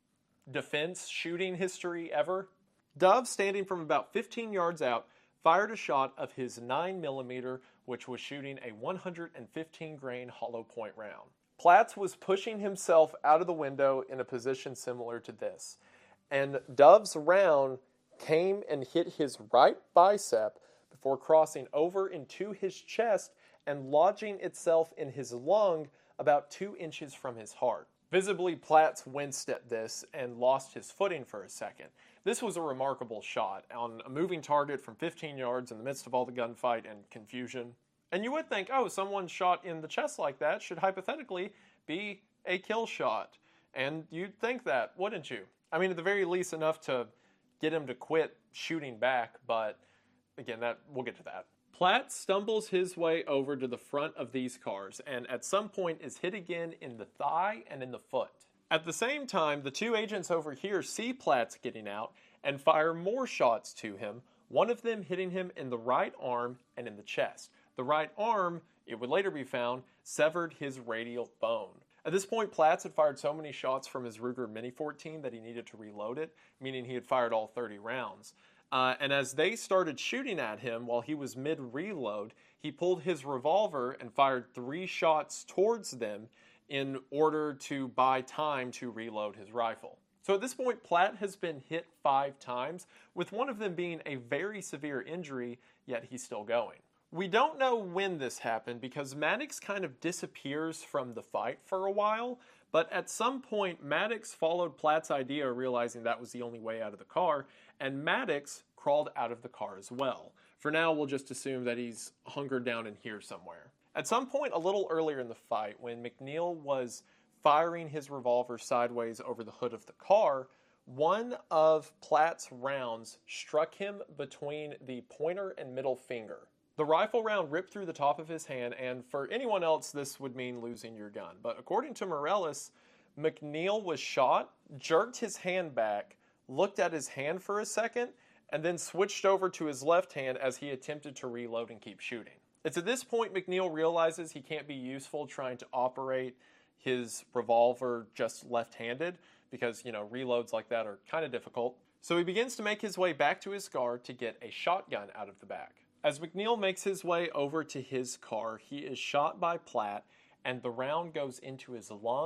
defense shooting history ever. Dove, standing from about fifteen yards out, fired a shot of his nine millimeter, which was shooting a one hundred fifteen grain hollow point round. Platts was pushing himself out of the window in a position similar to this, and Dove's round came and hit his right bicep before crossing over into his chest and lodging itself in his lung about two inches from his heart. Visibly, Platts winced at this and lost his footing for a second. This was a remarkable shot on a moving target from fifteen yards in the midst of all the gunfight and confusion. And you would think, oh, someone shot in the chest like that should hypothetically be a kill shot. And you'd think that, wouldn't you? I mean, at the very least, enough to get him to quit shooting back, but again, that we'll get to that. Platt stumbles his way over to the front of these cars and at some point is hit again in the thigh and in the foot. At the same time, the two agents over here see Platts getting out and fire more shots to him, one of them hitting him in the right arm and in the chest. The right arm, it would later be found, severed his radial bone. At this point, Platts had fired so many shots from his Ruger Mini fourteen that he needed to reload it, meaning he had fired all thirty rounds. Uh, and as they started shooting at him while he was mid-reload, he pulled his revolver and fired three shots towards them in order to buy time to reload his rifle. So at this point, Platt has been hit five times, with one of them being a very severe injury, yet he's still going. We don't know when this happened because Maddox kind of disappears from the fight for a while, but at some point, Maddox followed Platt's idea, realizing that was the only way out of the car, and Maddox crawled out of the car as well. For now, we'll just assume that he's hunkered down in here somewhere. At some point a little earlier in the fight, when McNeil was firing his revolver sideways over the hood of the car, one of Platt's rounds struck him between the pointer and middle finger. The rifle round ripped through the top of his hand, and for anyone else, this would mean losing your gun. But according to Morales, McNeil was shot, jerked his hand back, looked at his hand for a second, and then switched over to his left hand as he attempted to reload and keep shooting. It's at this point McNeil realizes he can't be useful trying to operate his revolver just left-handed because, you know, reloads like that are kind of difficult. So he begins to make his way back to his car to get a shotgun out of the back. As McNeil makes his way over to his car, he is shot by Platt, and the round goes into his lung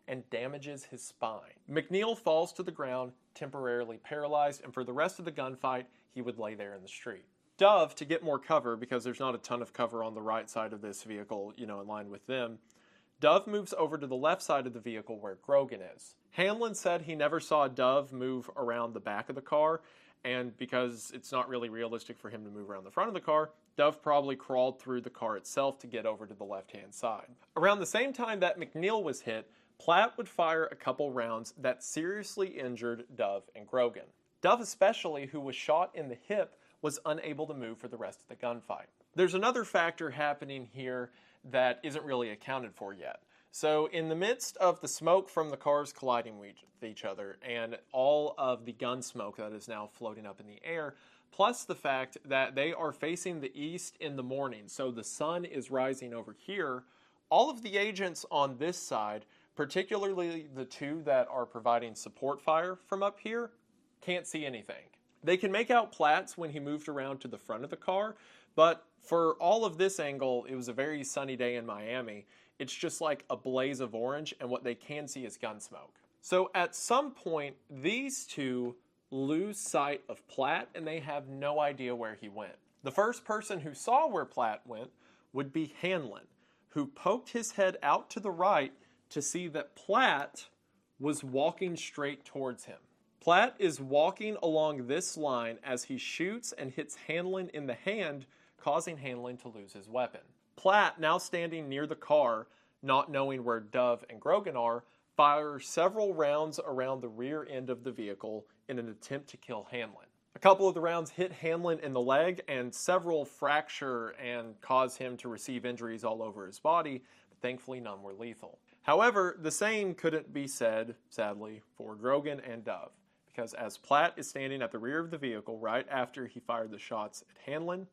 and damages his spine. McNeil falls to the ground, temporarily paralyzed, and for the rest of the gunfight, he would lay there in the street. Dove, to get more cover, because there's not a ton of cover on the right side of this vehicle, you know, in line with them, Dove moves over to the left side of the vehicle where Grogan is. Hanlon said he never saw Dove move around the back of the car, and because it's not really realistic for him to move around the front of the car, Dove probably crawled through the car itself to get over to the left-hand side. Around the same time that McNeil was hit, Platt would fire a couple rounds that seriously injured Dove and Grogan. Dove especially, who was shot in the hip, was unable to move for the rest of the gunfight. There's another factor happening here that isn't really accounted for yet. So in the midst of the smoke from the cars colliding with each other and all of the gun smoke that is now floating up in the air, plus the fact that they are facing the east in the morning, so the sun is rising over here, all of the agents on this side, particularly the two that are providing support fire from up here, can't see anything. They can make out Platt's when he moved around to the front of the car, but for all of this angle, it was a very sunny day in Miami. It's just like a blaze of orange, and what they can see is gun smoke. So at some point, these two lose sight of Platt, and they have no idea where he went. The first person who saw where Platt went would be Hanlon, who poked his head out to the right to see that Platt was walking straight towards him. Platt is walking along this line as he shoots and hits Hanlon in the hand, causing Hanlon to lose his weapon. Platt, now standing near the car, not knowing where Dove and Grogan are, fires several rounds around the rear end of the vehicle in an attempt to kill Hanlon. A couple of the rounds hit Hanlon in the leg, and several fracture and cause him to receive injuries all over his body, but thankfully none were lethal. However, the same couldn't be said, sadly, for Grogan and Dove, because as Platt is standing at the rear of the vehicle right after he fired the shots at Hanlon,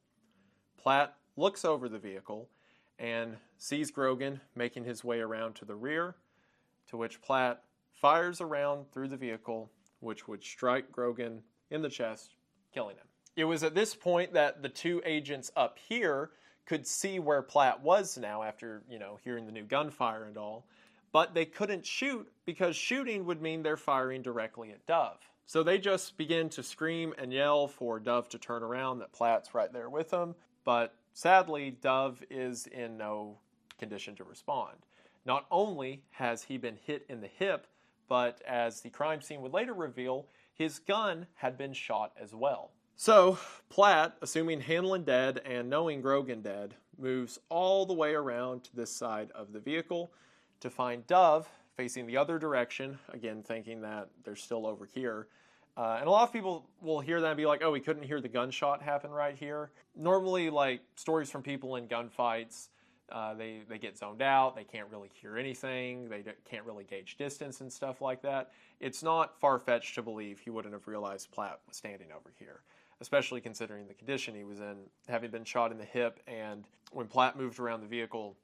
Platt looks over the vehicle and sees Grogan making his way around to the rear, to which Platt fires a round through the vehicle, which would strike Grogan in the chest, killing him. It was at this point that the two agents up here could see where Platt was now after, you know, hearing the new gunfire and all, but they couldn't shoot because shooting would mean they're firing directly at Dove. So they just begin to scream and yell for Dove to turn around, that Platt's right there with them, but sadly, Dove is in no condition to respond. Not only has he been hit in the hip, but as the crime scene would later reveal, his gun had been shot as well. So, Platt, assuming Hanlon dead and knowing Grogan dead, moves all the way around to this side of the vehicle to find Dove facing the other direction, again thinking that they're still over here. Uh, and a lot of people will hear that and be like, oh, we couldn't hear the gunshot happen right here. Normally, like, stories from people in gunfights, uh, they, they get zoned out, they can't really hear anything, they can't really gauge distance and stuff like that. It's not far-fetched to believe he wouldn't have realized Platt was standing over here, especially considering the condition he was in, having been shot in the hip, and when Platt moved around the vehicle,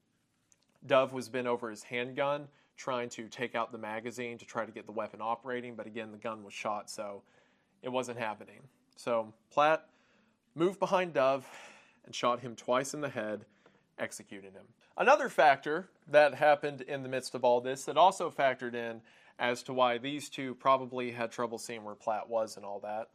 Dove was bent over his handgun, trying to take out the magazine to try to get the weapon operating, but again, the gun was shot, so it wasn't happening. So Platt moved behind Dove and shot him twice in the head, executing him. Another factor that happened in the midst of all this that also factored in as to why these two probably had trouble seeing where Platt was and all that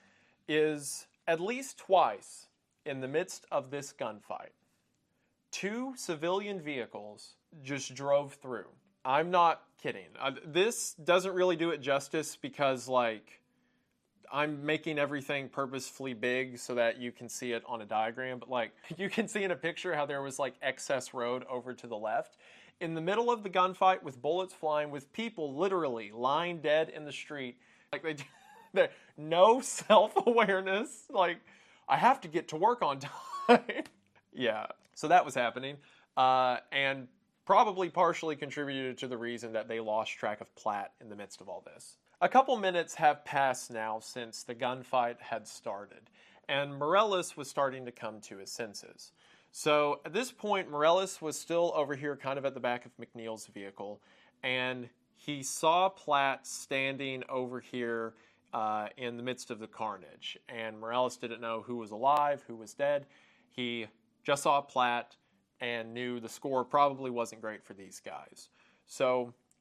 is at least twice in the midst of this gunfight, two civilian vehicles just drove through. I'm not kidding. Uh, this doesn't really do it justice because, like, I'm making everything purposefully big so that you can see it on a diagram, but, like, you can see in a picture how there was, like, excess road over to the left. In the middle of the gunfight with bullets flying, with people literally lying dead in the street, like, they, they no self-awareness, like, I have to get to work on time. Yeah, so that was happening, uh, and probably partially contributed to the reason that they lost track of Platt in the midst of all this. A couple minutes have passed now since the gunfight had started, and Morellis was starting to come to his senses. So at this point, Morellis was still over here kind of at the back of McNeil's vehicle, and he saw Platt standing over here uh, in the midst of the carnage, and Morellis didn't know who was alive, who was dead. He just saw Platt and knew the score probably wasn't great for these guys. So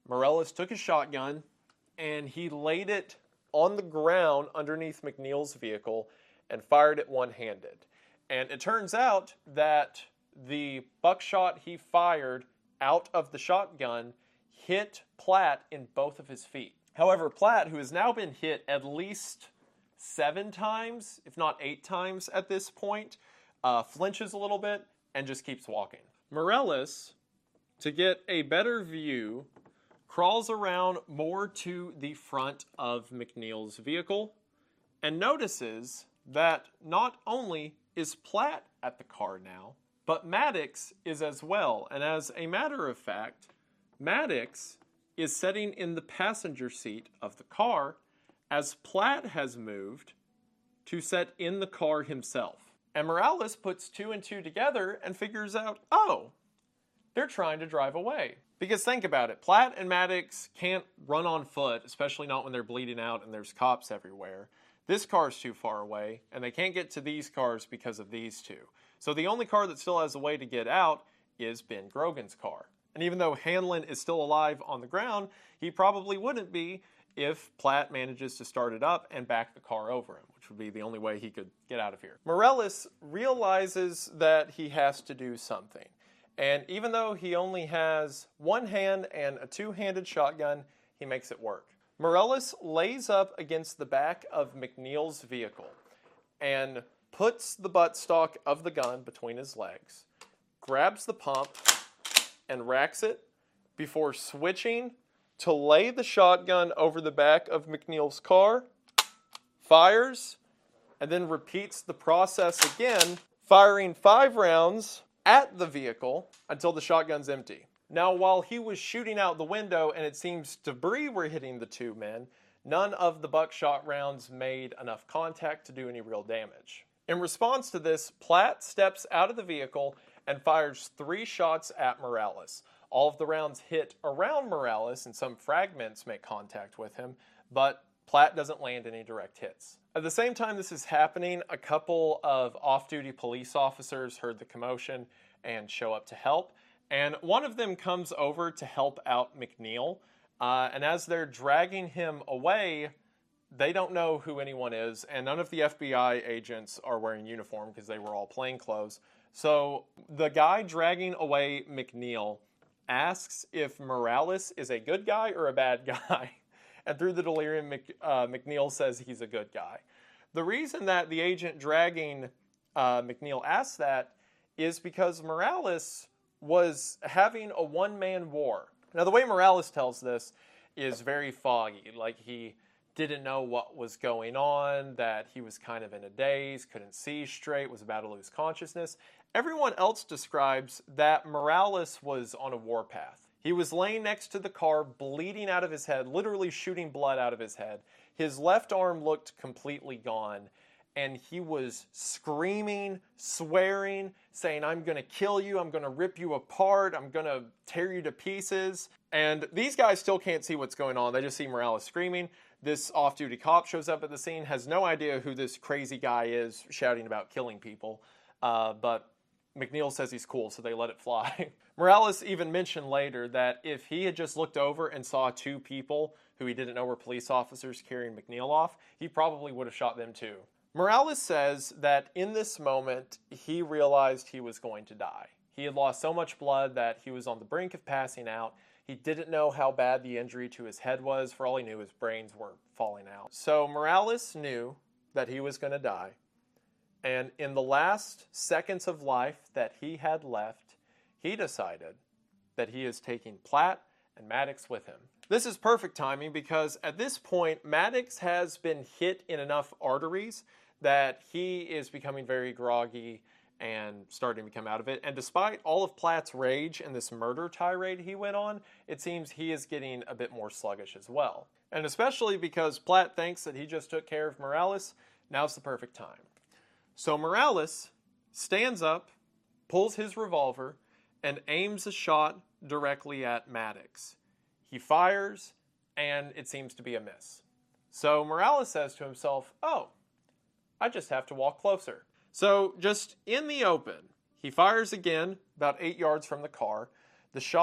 Morales took his shotgun and he laid it on the ground underneath McNeil's vehicle and fired it one-handed. And it turns out that the buckshot he fired out of the shotgun hit Platt in both of his feet. However, Platt, who has now been hit at least seven times, if not eight times at this point, uh, flinches a little bit and just keeps walking. Morales, to get a better view, crawls around more to the front of McNeil's vehicle and notices that not only is Platt at the car now, but Maddox is as well. And as a matter of fact, Maddox is sitting in the passenger seat of the car as Platt has moved to sit in the car himself. And Morales puts two and two together and figures out, oh, they're trying to drive away. Because think about it, Platt and Maddox can't run on foot, especially not when they're bleeding out and there's cops everywhere. This car's too far away, and they can't get to these cars because of these two. So the only car that still has a way to get out is Ben Grogan's car. And even though Hanlon is still alive on the ground, he probably wouldn't be if Platt manages to start it up and back the car over him, which would be the only way he could get out of here. Morales realizes that he has to do something. And even though he only has one hand and a two-handed shotgun, he makes it work. Morales lays up against the back of McNeil's vehicle and puts the buttstock of the gun between his legs, grabs the pump, and racks it before switching to lay the shotgun over the back of McNeil's car, fires, and then repeats the process again, firing five rounds at the vehicle until the shotgun's empty. Now, while he was shooting out the window and it seems debris were hitting the two men, none of the buckshot rounds made enough contact to do any real damage. In response to this, Platt steps out of the vehicle and fires three shots at Morales. All of the rounds hit around Morales and some fragments make contact with him, but Platt doesn't land any direct hits. At the same time this is happening, a couple of off-duty police officers heard the commotion and show up to help. And one of them comes over to help out McNeil. Uh, and as they're dragging him away, they don't know who anyone is. And none of the F B I agents are wearing uniform because they were all plainclothes. So the guy dragging away McNeil asks if Morales is a good guy or a bad guy. And through the delirium, Mc, uh, McNeil says he's a good guy. The reason that the agent dragging uh, McNeil asks that is because Morales was having a one-man war. Now, the way Morales tells this is very foggy. Like, he didn't know what was going on, that he was kind of in a daze, couldn't see straight, was about to lose consciousness. Everyone else describes that Morales was on a warpath. He was laying next to the car, bleeding out of his head, literally shooting blood out of his head. His left arm looked completely gone, and he was screaming, swearing, saying, "I'm going to kill you, I'm going to rip you apart, I'm going to tear you to pieces." And these guys still can't see what's going on. They just see Morales screaming. This off-duty cop shows up at the scene, has no idea who this crazy guy is shouting about killing people, uh, but McNeil says he's cool, so they let it fly. Morales even mentioned later that if he had just looked over and saw two people who he didn't know were police officers carrying McNeil off, he probably would have shot them too. Morales says that in this moment, he realized he was going to die. He had lost so much blood that he was on the brink of passing out. He didn't know how bad the injury to his head was. For all he knew, his brains were falling out. So Morales knew that he was going to die. And in the last seconds of life that he had left, he decided that he is taking Platt and Maddox with him. This is perfect timing because at this point, Maddox has been hit in enough arteries that he is becoming very groggy and starting to come out of it. And despite all of Platt's rage and this murder tirade he went on, it seems he is getting a bit more sluggish as well. And especially because Platt thinks that he just took care of Morales, now's the perfect time. So Morales stands up, pulls his revolver, and aims a shot directly at Maddox. He fires, and it seems to be a miss. So Morales says to himself, oh, I just have to walk closer. So just in the open, he fires again, about eight yards from the car. The shot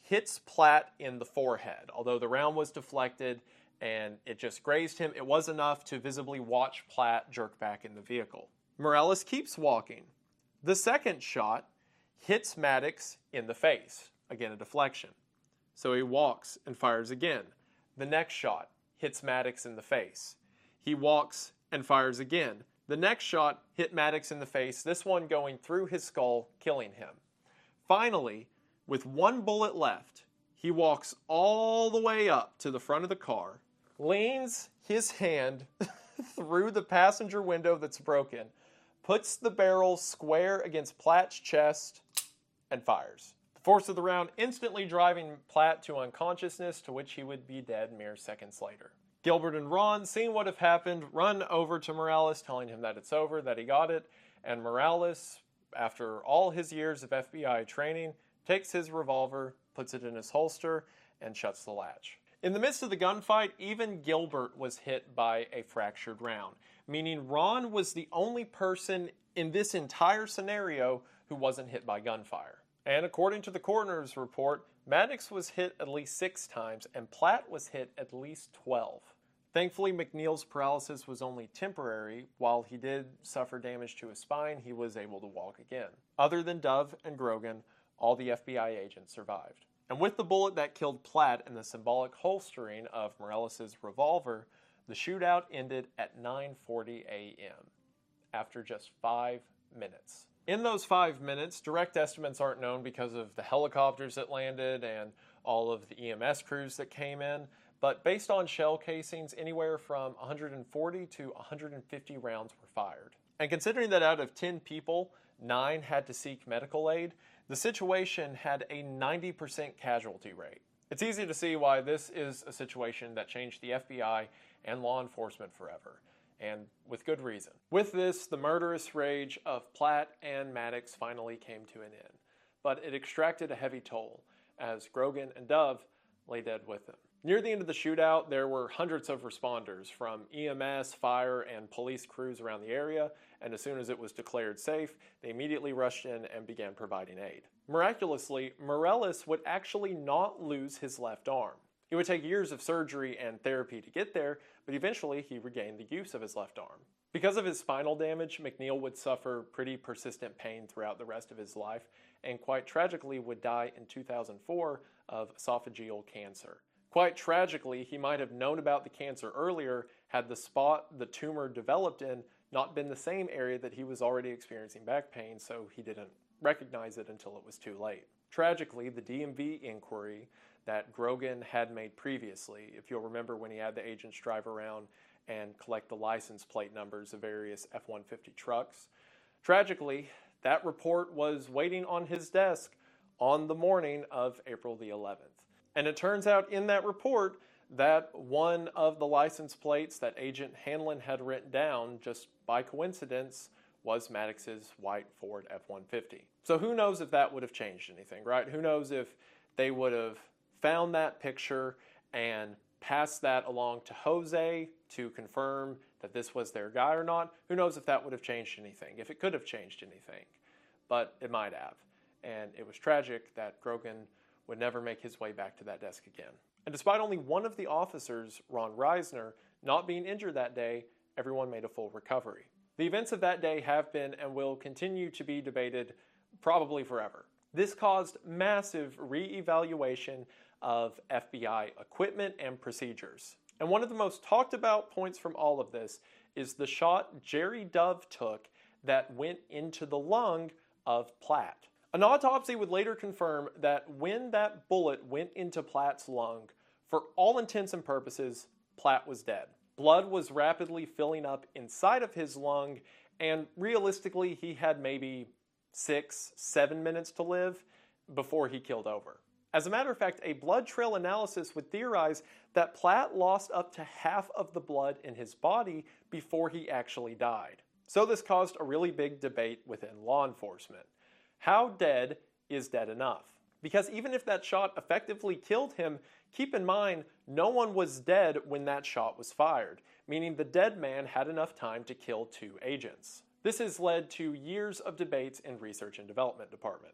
hits Platt in the forehead. Although the round was deflected and it just grazed him, it was enough to visibly watch Platt jerk back in the vehicle. Morales keeps walking. The second shot hits Maddox in the face. Again, a deflection. So he walks and fires again. The next shot hits Maddox in the face. He walks and fires again. The next shot hit Maddox in the face, this one going through his skull, killing him. Finally, with one bullet left, he walks all the way up to the front of the car, leans his hand through the passenger window that's broken, puts the barrel square against Platt's chest, and fires. The force of the round instantly driving Platt to unconsciousness, to which he would be dead mere seconds later. Gilbert and Ron, seeing what had happened, run over to Morales, telling him that it's over, that he got it, and Morales, after all his years of F B I training, takes his revolver, puts it in his holster, and shuts the latch. In the midst of the gunfight, even Gilbert was hit by a fractured round, meaning Ron was the only person in this entire scenario who wasn't hit by gunfire. And according to the coroner's report, Maddox was hit at least six times and Platt was hit at least twelve. Thankfully, McNeil's paralysis was only temporary. While he did suffer damage to his spine, he was able to walk again. Other than Dove and Grogan, all the F B I agents survived. And with the bullet that killed Platt and the symbolic holstering of Morales' revolver, the shootout ended at nine forty a m after just five minutes. In those five minutes, direct estimates aren't known because of the helicopters that landed and all of the E M S crews that came in, but based on shell casings, anywhere from one hundred forty to one hundred fifty rounds were fired. And considering that out of ten people, nine had to seek medical aid, the situation had a ninety percent casualty rate. It's easy to see why this is a situation that changed the F B I and law enforcement forever, and with good reason. With this, the murderous rage of Platt and Maddox finally came to an end, but it extracted a heavy toll as Grogan and Dove lay dead with them. Near the end of the shootout, there were hundreds of responders from E M S, fire, and police crews around the area, and as soon as it was declared safe, they immediately rushed in and began providing aid. Miraculously, Morales would actually not lose his left arm. It would take years of surgery and therapy to get there, but eventually he regained the use of his left arm. Because of his spinal damage, McNeil would suffer pretty persistent pain throughout the rest of his life, and quite tragically would die in two thousand four of esophageal cancer. Quite tragically, he might have known about the cancer earlier had the spot the tumor developed in not been the same area that he was already experiencing back pain, so he didn't recognize it until it was too late. Tragically, the D M V inquiry that Grogan had made previously, if you'll remember when he had the agents drive around and collect the license plate numbers of various F one fifty trucks, tragically, that report was waiting on his desk on the morning of April the eleventh. And it turns out in that report that one of the license plates that Agent Hanlon had written down, just by coincidence, was Maddox's white Ford F one fifty. So who knows if that would have changed anything, right? Who knows if they would have found that picture and passed that along to Jose to confirm that this was their guy or not. Who knows if that would have changed anything, if it could have changed anything. But it might have. And it was tragic that Grogan would never make his way back to that desk again. And despite only one of the officers, Ron Reisner, not being injured that day, everyone made a full recovery. The events of that day have been and will continue to be debated probably forever. This caused massive re-evaluation of F B I equipment and procedures. And one of the most talked about points from all of this is the shot Jerry Dove took that went into the lung of Platt. An autopsy would later confirm that when that bullet went into Platt's lung, for all intents and purposes, Platt was dead. Blood was rapidly filling up inside of his lung, and realistically, he had maybe six, seven minutes to live before he killed over. As a matter of fact, a blood trail analysis would theorize that Platt lost up to half of the blood in his body before he actually died. So this caused a really big debate within law enforcement. How dead is dead enough? Because even if that shot effectively killed him, keep in mind, no one was dead when that shot was fired, meaning the dead man had enough time to kill two agents. This has led to years of debates in research and development departments.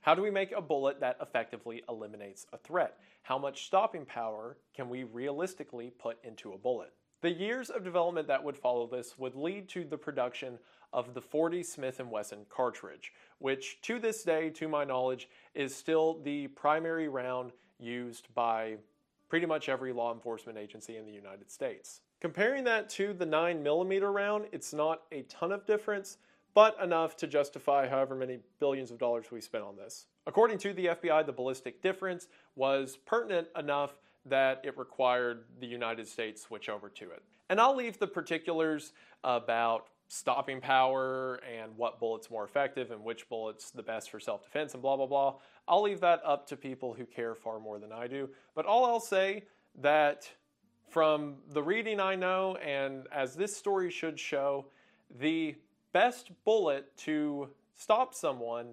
How do we make a bullet that effectively eliminates a threat? How much stopping power can we realistically put into a bullet? The years of development that would follow this would lead to the production of the forty Smith and Wesson cartridge, which to this day, to my knowledge, is still the primary round used by pretty much every law enforcement agency in the United States. Comparing that to the nine millimeter round, it's not a ton of difference, but enough to justify however many billions of dollars we spent on this. According to the F B I, the ballistic difference was pertinent enough that it required the United States switch over to it. And I'll leave the particulars about stopping power and what bullet's more effective and which bullet's the best for self-defense and blah, blah, blah. I'll leave that up to people who care far more than I do. But all I'll say that from the reading I know, and as this story should show, the best bullet to stop someone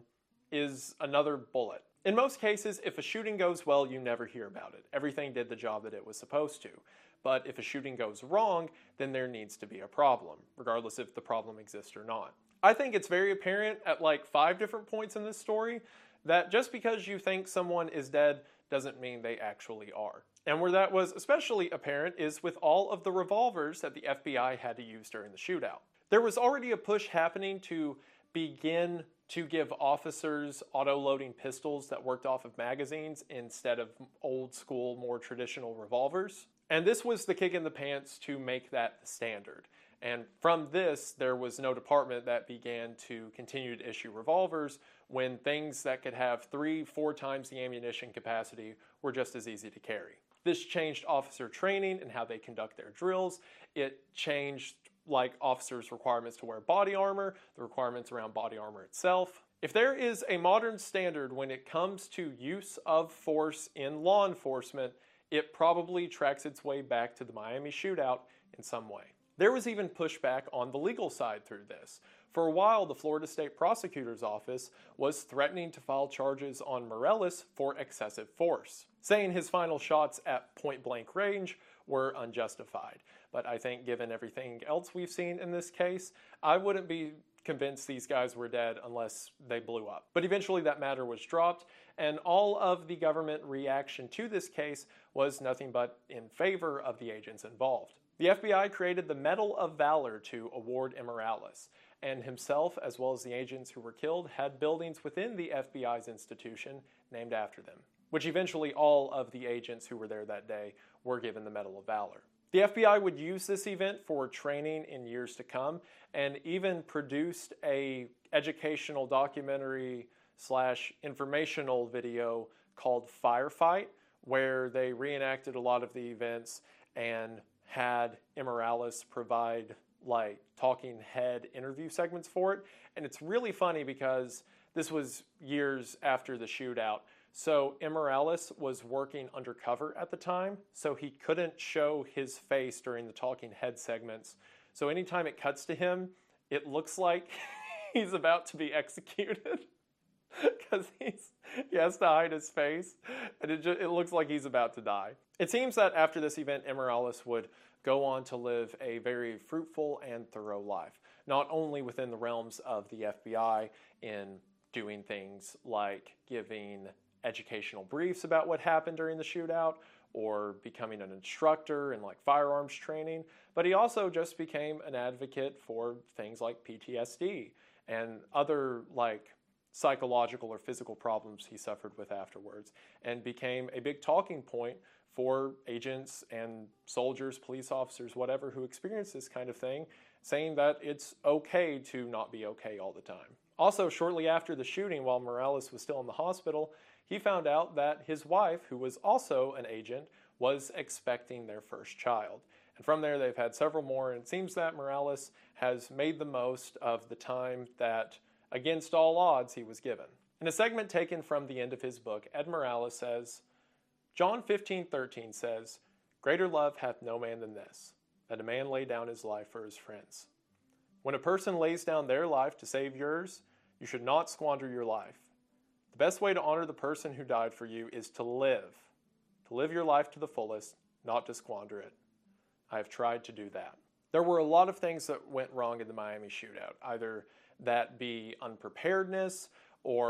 is another bullet. In most cases, if a shooting goes well, you never hear about it. Everything did the job that it was supposed to. But if a shooting goes wrong, then there needs to be a problem, regardless if the problem exists or not. I think it's very apparent at like five different points in this story that just because you think someone is dead doesn't mean they actually are. And where that was especially apparent is with all of the revolvers that the F B I had to use during the shootout. There was already a push happening to begin to give officers auto-loading pistols that worked off of magazines instead of old school, more traditional revolvers. And this was the kick in the pants to make that the standard. And from this, there was no department that began to continue to issue revolvers when things that could have three, four times the ammunition capacity were just as easy to carry. This changed officer training and how they conduct their drills. It changed like officers' requirements to wear body armor, the requirements around body armor itself. If there is a modern standard when it comes to use of force in law enforcement, it probably tracks its way back to the Miami shootout in some way. There was even pushback on the legal side through this. For a while, the Florida State Prosecutor's Office was threatening to file charges on Morales for excessive force, saying his final shots at point-blank range were unjustified. But I think given everything else we've seen in this case, I wouldn't be convinced these guys were dead unless they blew up. But eventually that matter was dropped, and all of the government reaction to this case was nothing but in favor of the agents involved. The F B I created the Medal of Valor to award Morales, and himself, as well as the agents who were killed, had buildings within the F B I's institution named after them, which eventually all of the agents who were there that day were given the Medal of Valor. The F B I would use this event for training in years to come, and even produced a educational documentary slash informational video called Firefight, where they reenacted a lot of the events and had Morales provide like talking head interview segments for it. And it's really funny because this was years after the shootout. So Morales was working undercover at the time, so he couldn't show his face during the talking head segments. So anytime it cuts to him, it looks like he's about to be executed because he's he has to hide his face, and it, just, it looks like he's about to die. It seems that after this event, Morales would go on to live a very fruitful and thorough life, not only within the realms of the F B I in doing things like giving educational briefs about what happened during the shootout or becoming an instructor in like firearms training, but he also just became an advocate for things like P T S D and other like psychological or physical problems he suffered with afterwards, and became a big talking point for agents and soldiers, police officers, whatever, who experience this kind of thing, saying that it's okay to not be okay all the time. Also, shortly after the shooting, while Morales was still in the hospital, he found out that his wife, who was also an agent, was expecting their first child. And from there, they've had several more, and it seems that Morales has made the most of the time that, against all odds, he was given. In a segment taken from the end of his book, Ed Morales says, John fifteen thirteen says, "Greater love hath no man than this, that a man lay down his life for his friends." When a person lays down their life to save yours, you should not squander your life. The best way to honor the person who died for you is to live, to live your life to the fullest, not to squander it. I have tried to do that. There were a lot of things that went wrong in the Miami shootout, either that be unpreparedness or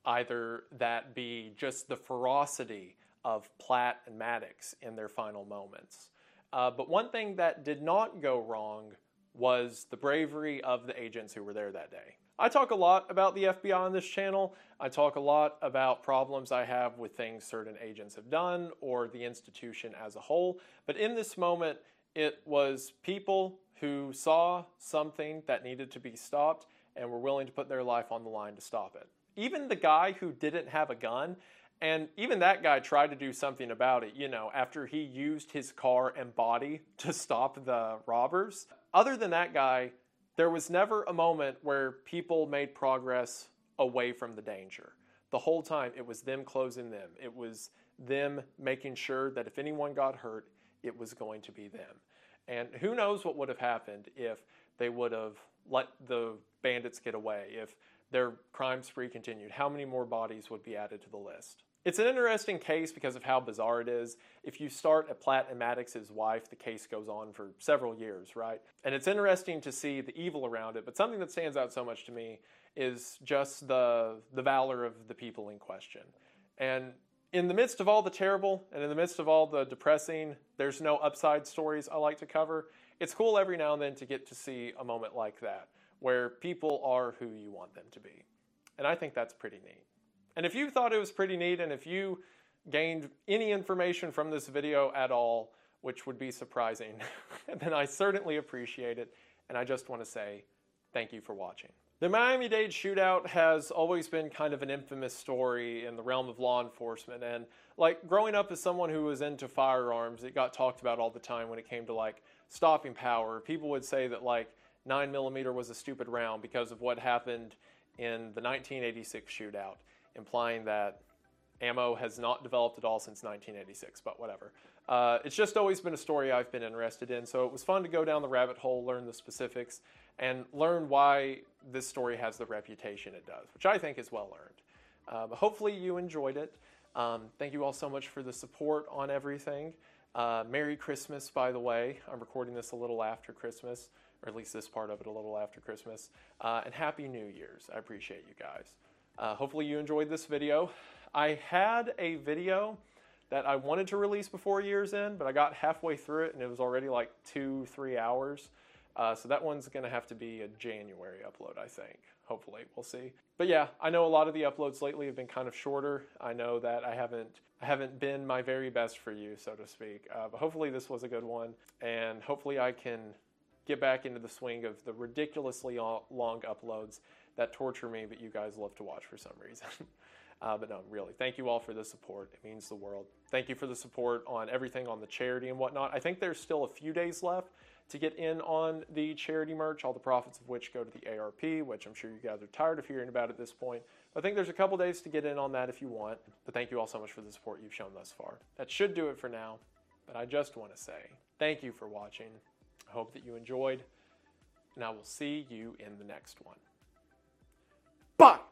either that be just the ferocity of Platt and Maddox in their final moments. Uh, but one thing that did not go wrong was the bravery of the agents who were there that day. I talk a lot about the F B I on this channel. I talk a lot about problems I have with things certain agents have done or the institution as a whole. But in this moment, it was people who saw something that needed to be stopped and were willing to put their life on the line to stop it. Even the guy who didn't have a gun, and even that guy tried to do something about it, you know, after he used his car and body to stop the robbers. Other than that guy, there was never a moment where people made progress away from the danger. The whole time, it was them closing them. It was them making sure that if anyone got hurt, it was going to be them. And who knows what would have happened if they would have let the bandits get away, if their crime spree continued. How many more bodies would be added to the list? It's an interesting case because of how bizarre it is. If you start at Platt and Maddox's wife, the case goes on for several years, right? And it's interesting to see the evil around it, but something that stands out so much to me is just the, the valor of the people in question. And in the midst of all the terrible and in the midst of all the depressing, there's no upside stories I like to cover. It's cool every now and then to get to see a moment like that, where people are who you want them to be. And I think that's pretty neat. And if you thought it was pretty neat, and if you gained any information from this video at all, which would be surprising, then I certainly appreciate it. And I just want to say thank you for watching. The Miami-Dade shootout has always been kind of an infamous story in the realm of law enforcement. And like growing up as someone who was into firearms, it got talked about all the time when it came to like stopping power. People would say that like nine millimeter was a stupid round because of what happened in the nineteen eighty-six shootout, implying that ammo has not developed at all since nineteen eighty-six, but whatever. Uh, it's just always been a story I've been interested in, so it was fun to go down the rabbit hole, learn the specifics, and learn why this story has the reputation it does, which I think is well earned. Uh, but hopefully you enjoyed it. Um, thank you all so much for the support on everything. Uh, Merry Christmas, by the way. I'm recording this a little after Christmas, or at least this part of it a little after Christmas. Uh, and Happy New Year's. I appreciate you guys. Uh, hopefully you enjoyed this video. I had a video that I wanted to release before year's end, but I got halfway through it and it was already like two, three hours. Uh, so that one's going to have to be a January upload, I think. Hopefully, we'll see. But yeah, I know a lot of the uploads lately have been kind of shorter. I know that I haven't I haven't been my very best for you, so to speak. Uh, but hopefully this was a good one, and hopefully I can get back into the swing of the ridiculously long uploads that torture me, but you guys love to watch for some reason. Uh, but no, really, thank you all for the support. It means the world. Thank you for the support on everything on the charity and whatnot. I think there's still a few days left to get in on the charity merch, all the profits of which go to the A R P, which I'm sure you guys are tired of hearing about at this point. I think there's a couple days to get in on that if you want. But thank you all so much for the support you've shown thus far. That should do it for now. But I just want to say thank you for watching. I hope that you enjoyed, and I will see you in the next one. Bye!